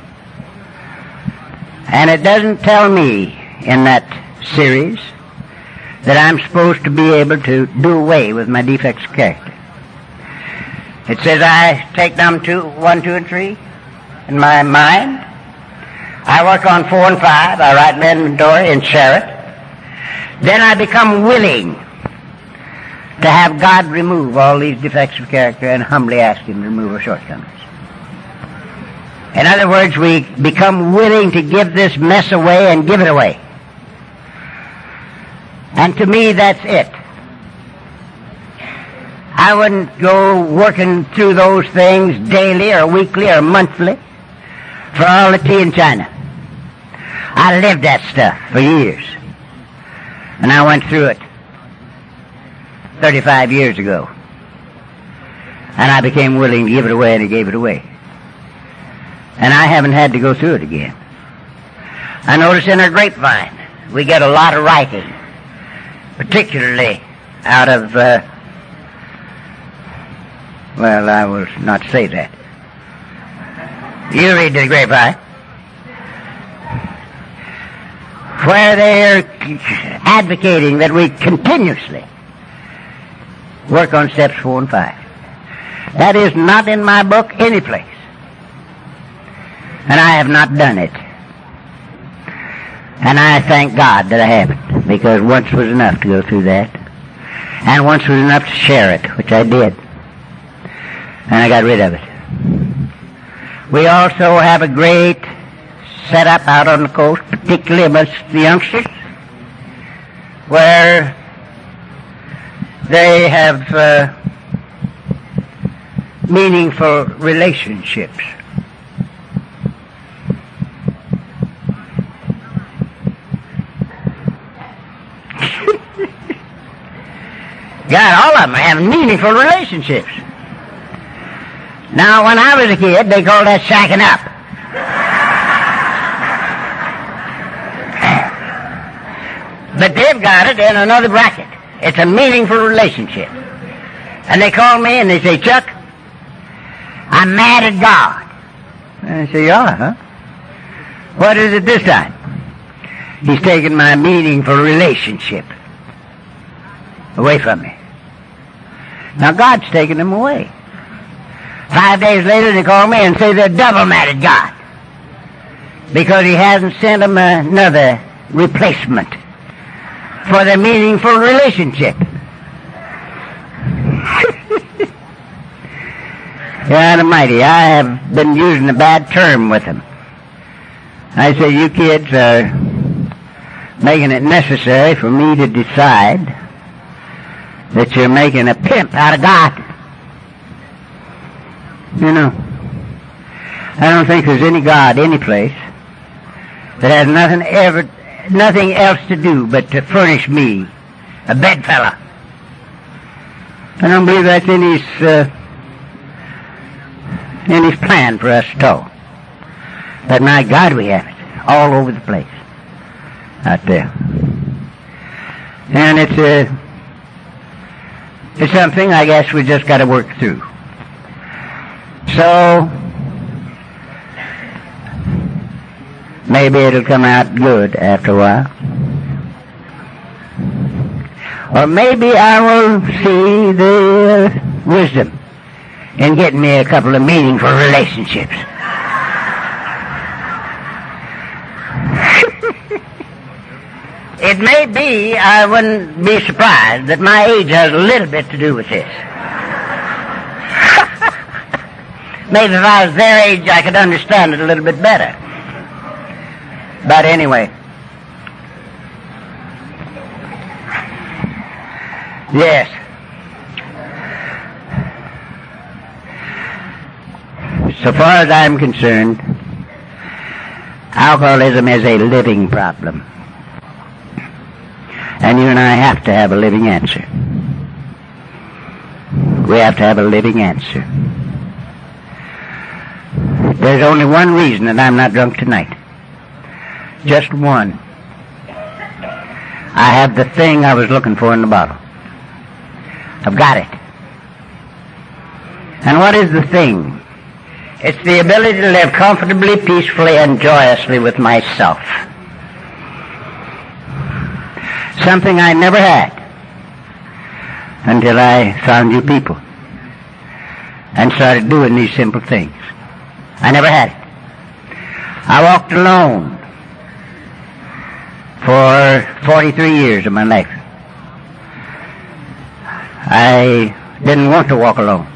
And it doesn't tell me in that series that I'm supposed to be able to do away with my defects of character. It says I take them 1, 2, and 3 in my mind. I work on 4 and 5. I write my inventory and share it. Then I become willing to have God remove all these defects of character and humbly ask Him to remove our shortcomings. In other words, we become willing to give this mess away and give it away. And to me, that's it. I wouldn't go working through those things daily or weekly or monthly for all the tea in China. I lived that stuff for years. And I went through it 35 years ago. And I became willing to give it away, and he gave it away. And I haven't had to go through it again. I notice in our grapevine, we get a lot of writing, particularly out of, well, I will not say that. You read the grapevine. Where they're advocating that we continuously work on steps 4 and 5. That is not in my book any place. And I have not done it. And I thank God that I haven't, because once was enough to go through that. And once was enough to share it, which I did. And I got rid of it. We also have a great setup out on the coast, particularly amongst the youngsters, where they have meaningful relationships. God, all of them have meaningful relationships. Now, when I was a kid, they called that shacking up. But they've got it in another bracket. It's a meaningful relationship. And they call me and they say, Chuck, I'm mad at God. And I say, you are, huh? What is it this time? He's taken my meaningful relationship away from me. Now God's taken them away. 5 days later they call me and say they're double mad at God because he hasn't sent them another replacement for their meaningful relationship. God Almighty, I have been using a bad term with them. I say, you kids are making it necessary for me to decide that you're making a pimp out of God. You know, I don't think there's any God any place that has nothing else to do but to furnish me a bedfellow. I don't believe that's in his plan for us at all. But my God, we have it all over the place out there. And it's something I guess we just got to work through. So maybe it'll come out good after a while. Or maybe I will see the wisdom in getting me a couple of meaningful relationships. It may be, I wouldn't be surprised, that my age has a little bit to do with this. Maybe if I was their age, I could understand it a little bit better. But anyway. Yes. So far as I'm concerned, alcoholism is a living problem. And you and I have to have a living answer. We have to have a living answer. There's only one reason that I'm not drunk tonight. Just one. I have the thing I was looking for in the bottle. I've got it. And what is the thing? It's the ability to live comfortably, peacefully, and joyously with myself. Something I never had until I found you people and started doing these simple things. I never had it. I walked alone for 43 years of my life. I didn't want to walk alone.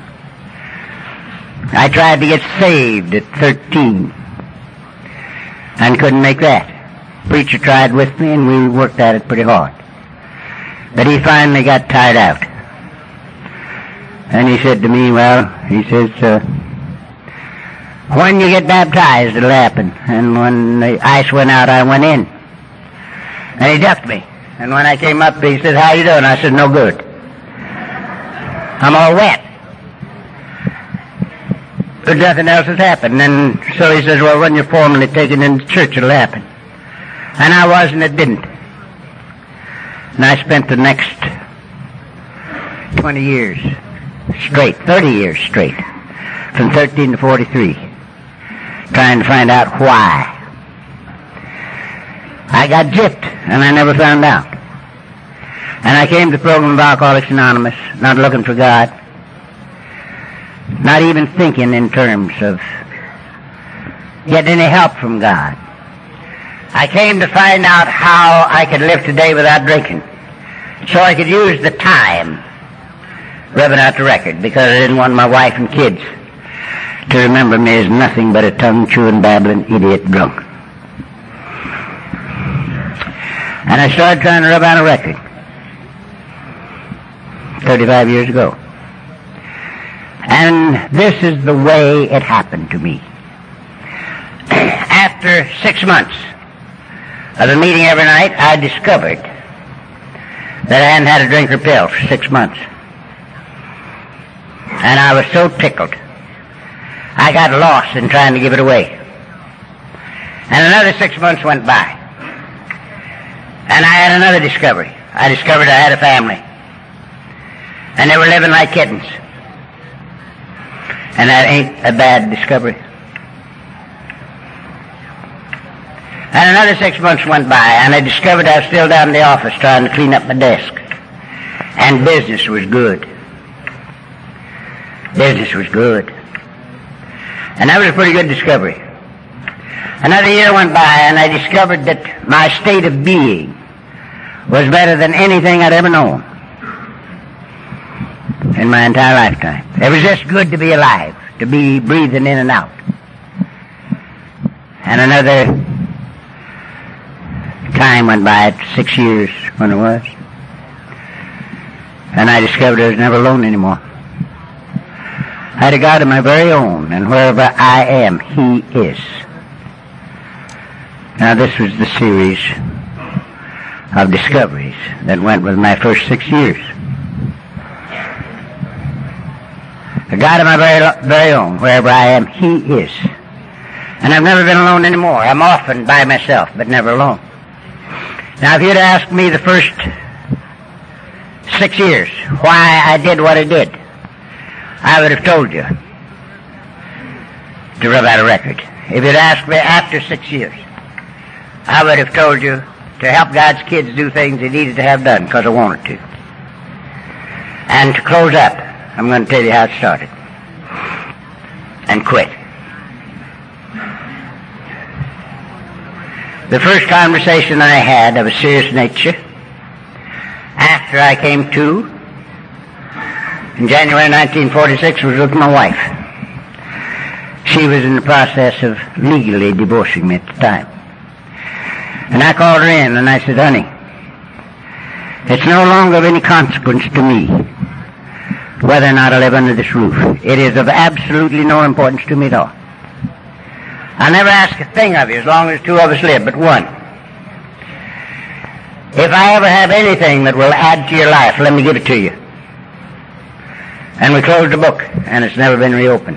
I tried to get saved at 13 and couldn't make that. Preacher tried with me and we worked at it pretty hard. But he finally got tired out. And he said to me, well, he says, When you get baptized, it'll happen. And when the ice went out, I went in. And he ducked me. And when I came up, he said, "How you doing?" I said, "No good. I'm all wet." But nothing else has happened. And so he says, "Well, when you're formally taken into church, it'll happen." And I was, and it didn't. And I spent the next 20 years straight, 30 years straight, from 13 to 43, trying to find out why. I got gypped, and I never found out. And I came to the program of Alcoholics Anonymous, not looking for God, not even thinking in terms of getting any help from God. I came to find out how I could live today without drinking, so I could use the time rubbing out the record, because I didn't want my wife and kids to remember me as nothing but a tongue-chewing, babbling idiot drunk. And I started trying to rub out a record 35 years ago. And this is the way it happened to me. After 6 months of the meeting every night, I discovered that I hadn't had a drink or pill for 6 months. And I was so tickled. I got lost in trying to give it away. And another 6 months went by. And I had another discovery. I discovered I had a family. And they were living like kittens. And that ain't a bad discovery. And another 6 months went by, and I discovered I was still down in the office trying to clean up my desk. And business was good. Business was good. And that was a pretty good discovery. Another year went by, and I discovered that my state of being was better than anything I'd ever known in my entire lifetime. It was just good to be alive, to be breathing in and out. And another time went by, 6 years when it was, and I discovered I was never alone anymore. I had a God of my very own, and wherever I am, He is. Now this was the series of discoveries that went with my first 6 years. The God of my very own, wherever I am, He is. And I've never been alone anymore. I'm often by myself, but never alone. Now, if you'd asked me the first 6 years why I did what I did, I would have told you to rub out a record. If you'd asked me after 6 years, I would have told you to help God's kids do things they needed to have done because I wanted to. And to close up, I'm going to tell you how it started. And quit. The first conversation I had of a serious nature after I came to in January 1946 was with my wife. She was in the process of legally divorcing me at the time. And I called her in and I said, "Honey, it's no longer of any consequence to me whether or not I live under this roof. It is of absolutely no importance to me at all. I'll never ask a thing of you as long as two of us live, but one. If I ever have anything that will add to your life, let me give it to you." And we closed the book, and it's never been reopened.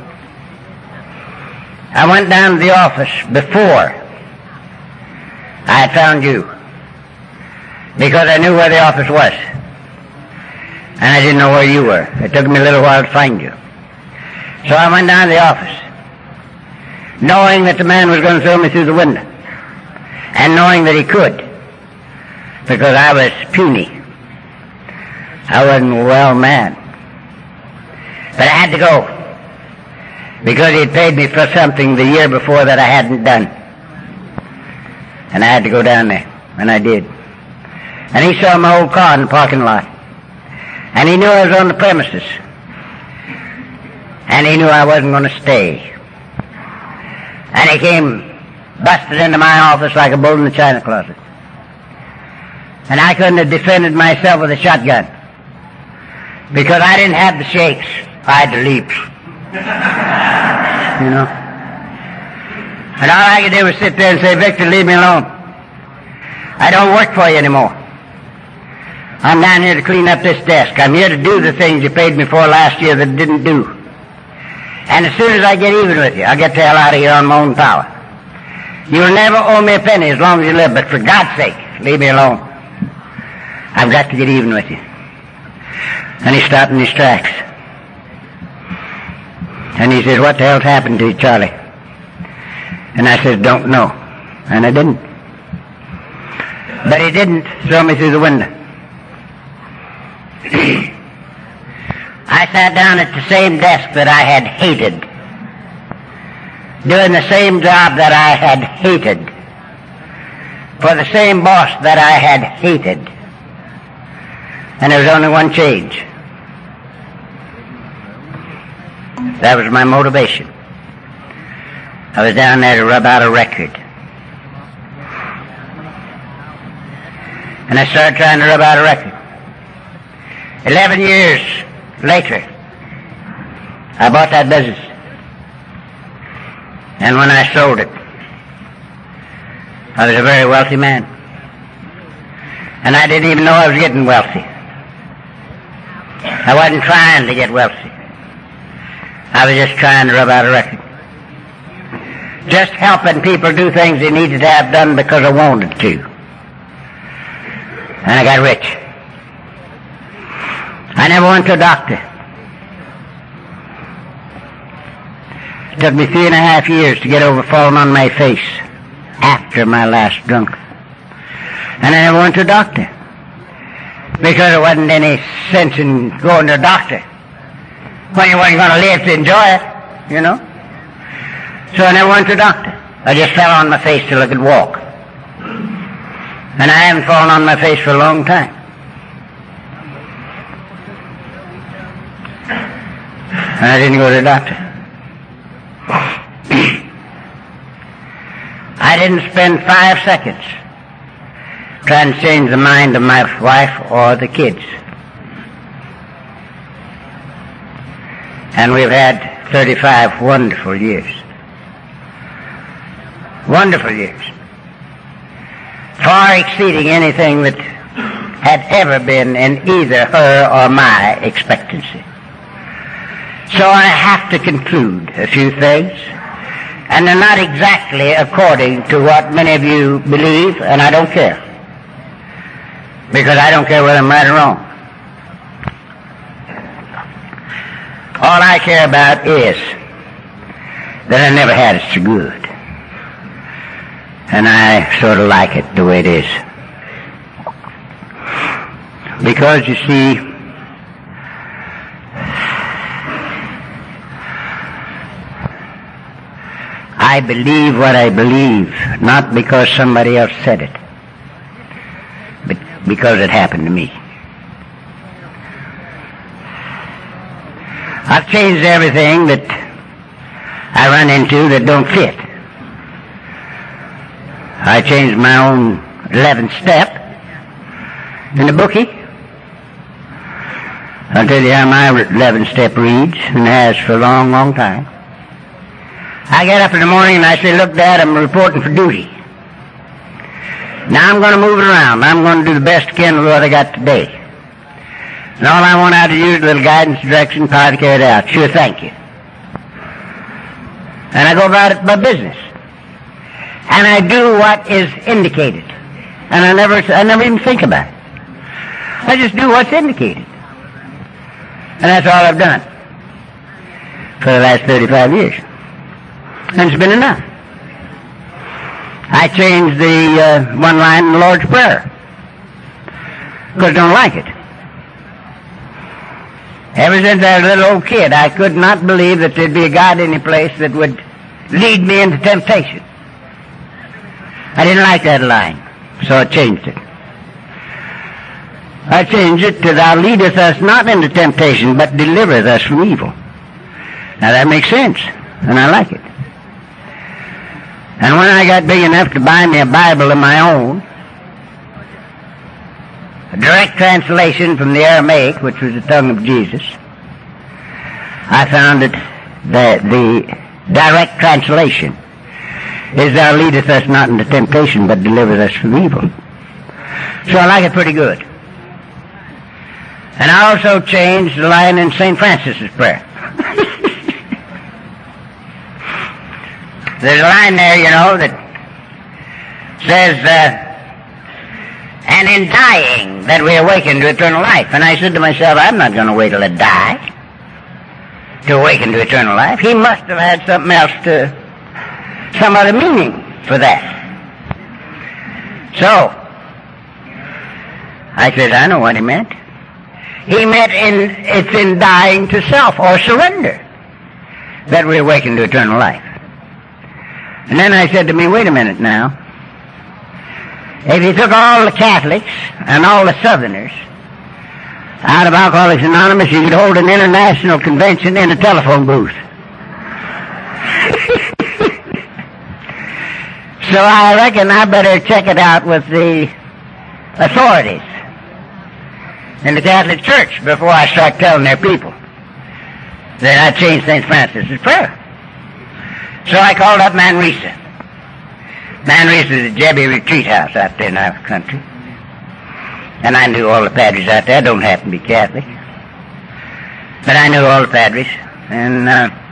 I went down to the office before I had found you, because I knew where the office was, and I didn't know where you were. It took me a little while to find you. So I went down to the office, knowing that the man was going to throw me through the window, and knowing that he could, because I was puny. I wasn't well mad. But I had to go, because he'd paid me for something the year before that I hadn't done. And I had to go down there, and I did. And he saw my old car in the parking lot, and he knew I was on the premises, and he knew I wasn't going to stay. And he came busted into my office like a bull in the china closet. And I couldn't have defended myself with a shotgun, because I didn't have the shakes. I had the leaps. You know? And all I could do was sit there and say, Victor, leave me alone. I don't work for you anymore. I'm down here to clean up this desk. I'm here to do the things you paid me for last year that didn't do. And as soon as I get even with you, I'll get the hell out of here on my own power. You'll never owe me a penny as long as you live, but for God's sake, leave me alone. I've got to get even with you. And he stopped in his tracks. And he says, what the hell's happened to you, Charlie? And I says, don't know. And I didn't. But he didn't throw me through the window. I sat down at the same desk that I had hated, doing the same job that I had hated, for the same boss that I had hated. And there was only one change. That was my motivation. I was down there to rub out a record. And I started trying to rub out a record. 11 years later, I bought that business. And when I sold it, I was a very wealthy man. And I didn't even know I was getting wealthy. I wasn't trying to get wealthy. I was just trying to rub out a record. Just helping people do things they needed to have done because I wanted to. And I got rich. I never went to a doctor. It took me 3.5 years to get over falling on my face after my last drunk. And I never went to a doctor. Because there wasn't any sense in going to a doctor when you weren't going to live to enjoy it, you know. So I never went to a doctor. I just fell on my face till I could walk. And I haven't fallen on my face for a long time. And I didn't go to the doctor. I didn't spend 5 seconds trying to change the mind of my wife or the kids. And we've had 35 wonderful years. Wonderful years. Far exceeding anything that had ever been in either her or my expectancy. So I have to conclude a few things, and they're not exactly according to what many of you believe, and I don't care. Because I don't care whether I'm right or wrong. All I care about is that I never had it so good. And I sort of like it the way it is. Because, you see, I believe what I believe, not because somebody else said it, but because it happened to me. I've changed everything that I run into that don't fit. I changed my own 11th step in the bookie. I'll tell you how my 11th step reads, and has for a long, long time. I get up in the morning and I say, look, Dad, I'm reporting for duty. Now I'm going to move it around. I'm going to do the best I can with what I got today. And all I want out of you is a little guidance, direction, power to carry it out. Sure, thank you. And I go about it by business. And I do what is indicated. And I never even think about it. I just do what's indicated. And that's all I've done for the last 35 years. And it's been enough. I changed the one line in the Lord's Prayer because I don't like it. Ever since I was a little old kid, I could not believe that there'd be a God any place that would lead me into temptation. I didn't like that line, so I changed it. I changed it to thou leadest us not into temptation, but delivereth us from evil. Now that makes sense, and I like it. And when I got big enough to buy me a Bible of my own, a direct translation from the Aramaic, which was the tongue of Jesus, I found that the direct translation is thou leadest us not into temptation, but deliverest us from evil. So I like it pretty good. And I also changed the line in St. Francis's prayer. There's a line there, you know, that says, and in dying that we awaken to eternal life. And I said to myself, I'm not going to wait till I die to awaken to eternal life. He must have had something else some other meaning for that. So, I said, I know what he meant. He meant it's in dying to self or surrender that we awaken to eternal life. And then I said to me, wait a minute now. If you took all the Catholics and all the Southerners out of Alcoholics Anonymous, you could hold an international convention in a telephone booth. So I reckon I better check it out with the authorities in the Catholic Church before I start telling their people that I changed St. Francis's prayer. So I called up Manresa. Manresa is a Jebby retreat house out there in our country. And I knew all the padres out there. I don't happen to be Catholic. But I knew all the padres. And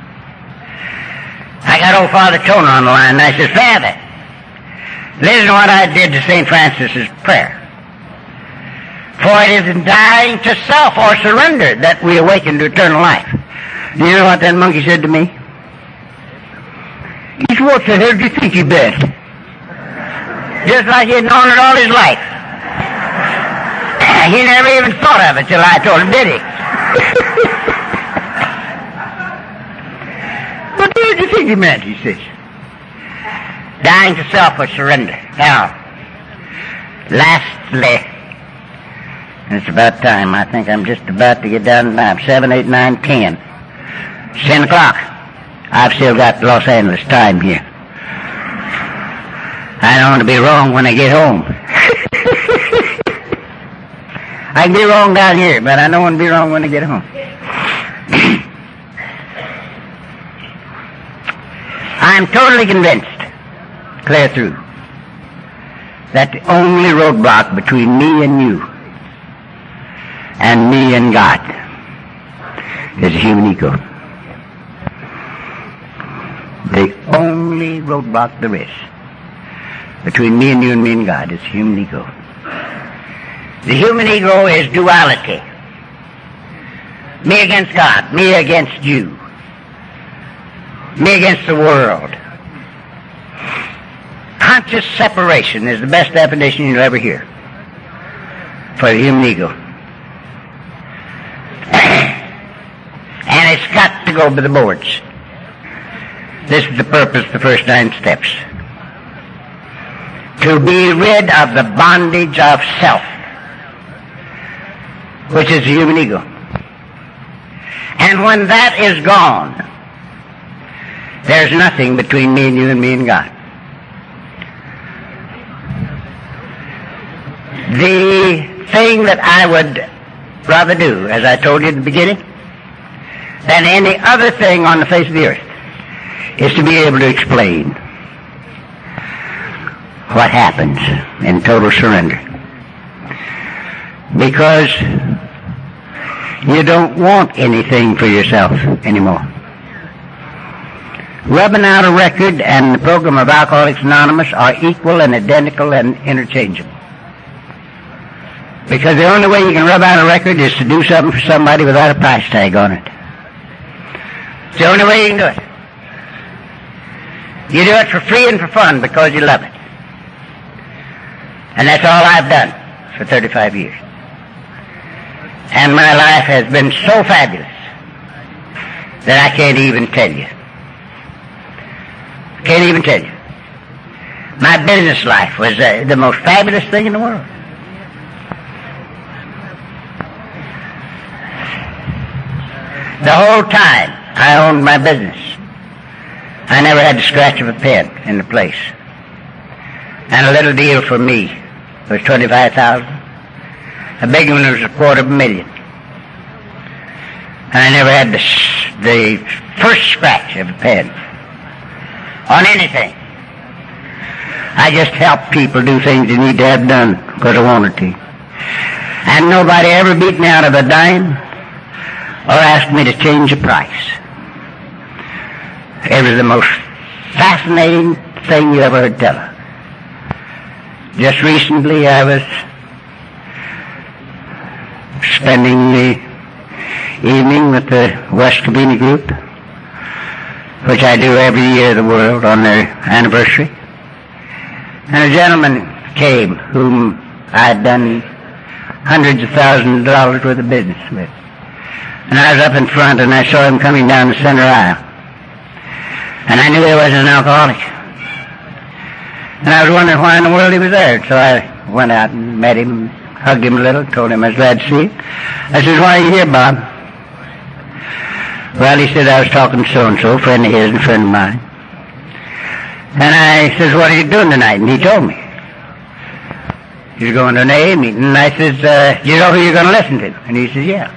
I got old Father Toner on the line, and I said, Father, listen to what I did to St. Francis's prayer. For it is in dying to self or surrender that we awaken to eternal life. Do you know what that monkey said to me? He said, what the hell do you think you bet? Just like he'd known it all his life. He never even thought of it till I told him, did he? What the hell do you think he meant, he says? Dying to self or surrender. Now, lastly, it's about time. I think I'm just about to get down to time. 7, 8, 9, 10. 10 o'clock. I've still got Los Angeles time here. I don't want to be wrong when I get home. I can be wrong down here, but I don't want to be wrong when I get home. I'm totally convinced, clear through, that the only roadblock between me and you and me and God is the human ego. The only roadblock there is between me and you and me and God is the human ego. The human ego is duality. Me against God, me against you, me against the world. Conscious separation is the best definition you'll ever hear for the human ego. And it's got to go by the boards. This is the purpose of the first 9 steps. To be rid of the bondage of self, which is the human ego. And when that is gone, there's nothing between me and you and me and God. The thing that I would rather do, as I told you at the beginning, than any other thing on the face of the earth, is to be able to explain what happens in total surrender. Because you don't want anything for yourself anymore. Rubbing out a record and the program of Alcoholics Anonymous are equal and identical and interchangeable. Because the only way you can rub out a record is to do something for somebody without a price tag on it. It's the only way you can do it. You do it for free and for fun because you love it. And that's all I've done for 35 years. And my life has been so fabulous that I can't even tell you. Can't even tell you. My business life was the most fabulous thing in the world. The whole time I owned my business, I never had the scratch of a pen in the place. And a little deal for me was $25,000. A big one was $250,000. And I never had the first scratch of a pen on anything. I just help people do things they need to have done because I wanted to. And nobody ever beat me out of a dime or asked me to change a price. It was the most fascinating thing you ever heard tell of. Just recently I was spending the evening with the West Covina group, which I do every year of the world on their anniversary. And a gentleman came whom I had done hundreds of thousands of dollars worth of business with. And I was up in front and I saw him coming down the center aisle. And I knew he wasn't an alcoholic. And I was wondering why in the world he was there. So I went out and met him, hugged him a little, told him I was glad to see him. I said, "Why are you here, Bob?" Well, he said, "I was talking to so-and-so, a friend of his and a friend of mine." And I says, "What are you doing tonight?" And he told me. He's going to an AA meeting. And I says, "You know who you're going to listen to?" And he says, "Yeah."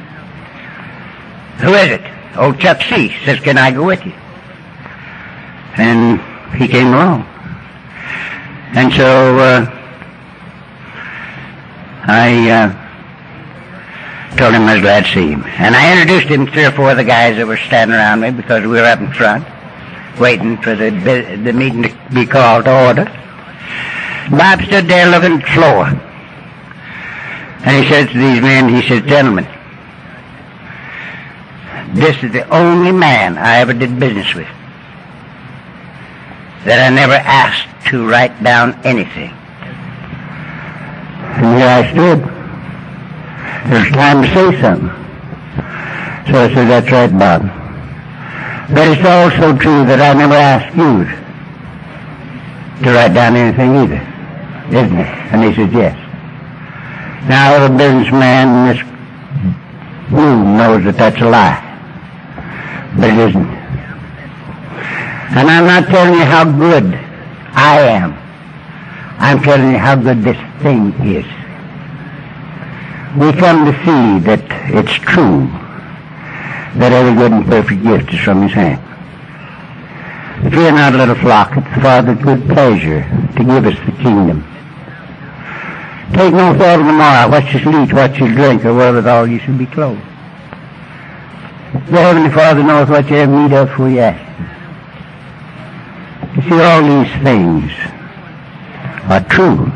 "Who is it?" "Old Chuck C." Says, "Can I go with you?" And he came along. And so I told him I was glad to see him. And I introduced him to 3 or 4 of the guys that were standing around me because we were up in front waiting for the meeting to be called to order. Bob stood there looking at the floor. And he said to these men, he said, "Gentlemen, this is the only man I ever did business with that I never asked to write down anything." And here I stood. It was time to say something. So I said, "That's right, Bob. But it's also true that I never asked you to write down anything either, isn't it?" And he said, "Yes." Now, every businessman in this room knows that that's a lie. But it isn't. And I'm not telling you how good I am. I'm telling you how good this thing is. We come to see that it's true that every good and perfect gift is from His hand. Fear not, little flock, it's the Father's good pleasure to give us the kingdom. Take no thought of tomorrow, what you shall eat, what you shall drink, or wherewithal you shall be clothed. The Heavenly Father knows what you have need of before you ask Him. You see, all these things are true.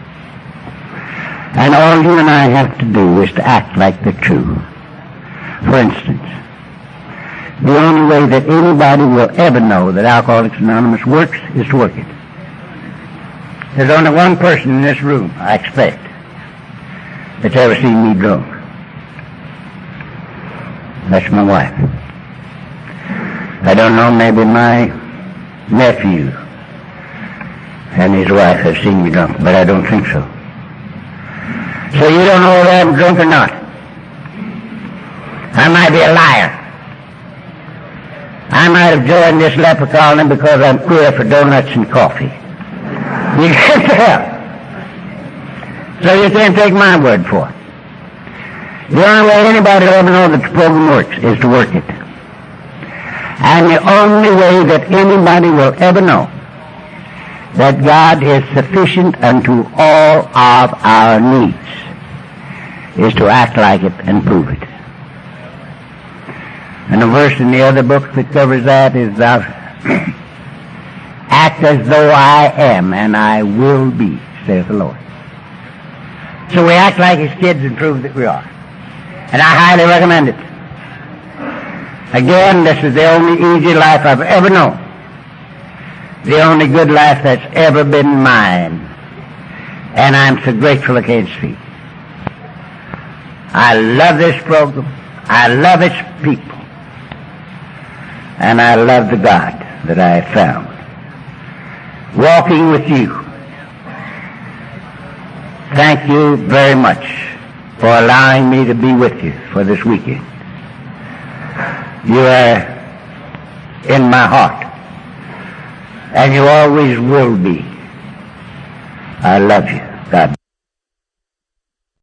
And all you and I have to do is to act like they're true. For instance, the only way that anybody will ever know that Alcoholics Anonymous works is to work it. There's only one person in this room, I expect, that's ever seen me drunk. That's my wife. I don't know, maybe my nephew and his wife have seen me drunk, but I don't think so. So you don't know whether I'm drunk or not. I might be a liar. I might have joined this leper colony because I'm queer for donuts and coffee. You can't tell. So you can't take my word for it. The only way anybody will ever know that the program works is to work it. And the only way that anybody will ever know that God is sufficient unto all of our needs is to act like it and prove it. And the verse in the other book that covers that is, "Thou act as though I am, and I will be, saith the Lord." So we act like His kids and prove that we are. And I highly recommend it. Again, this is the only easy life I've ever known. The only good life that's ever been mine. And I'm so grateful I can't speak. I love this program. I love its people. And I love the God that I have found. Walking with you. Thank you very much for allowing me to be with you for this weekend. You are in my heart. And you always will be. I love you. God bless.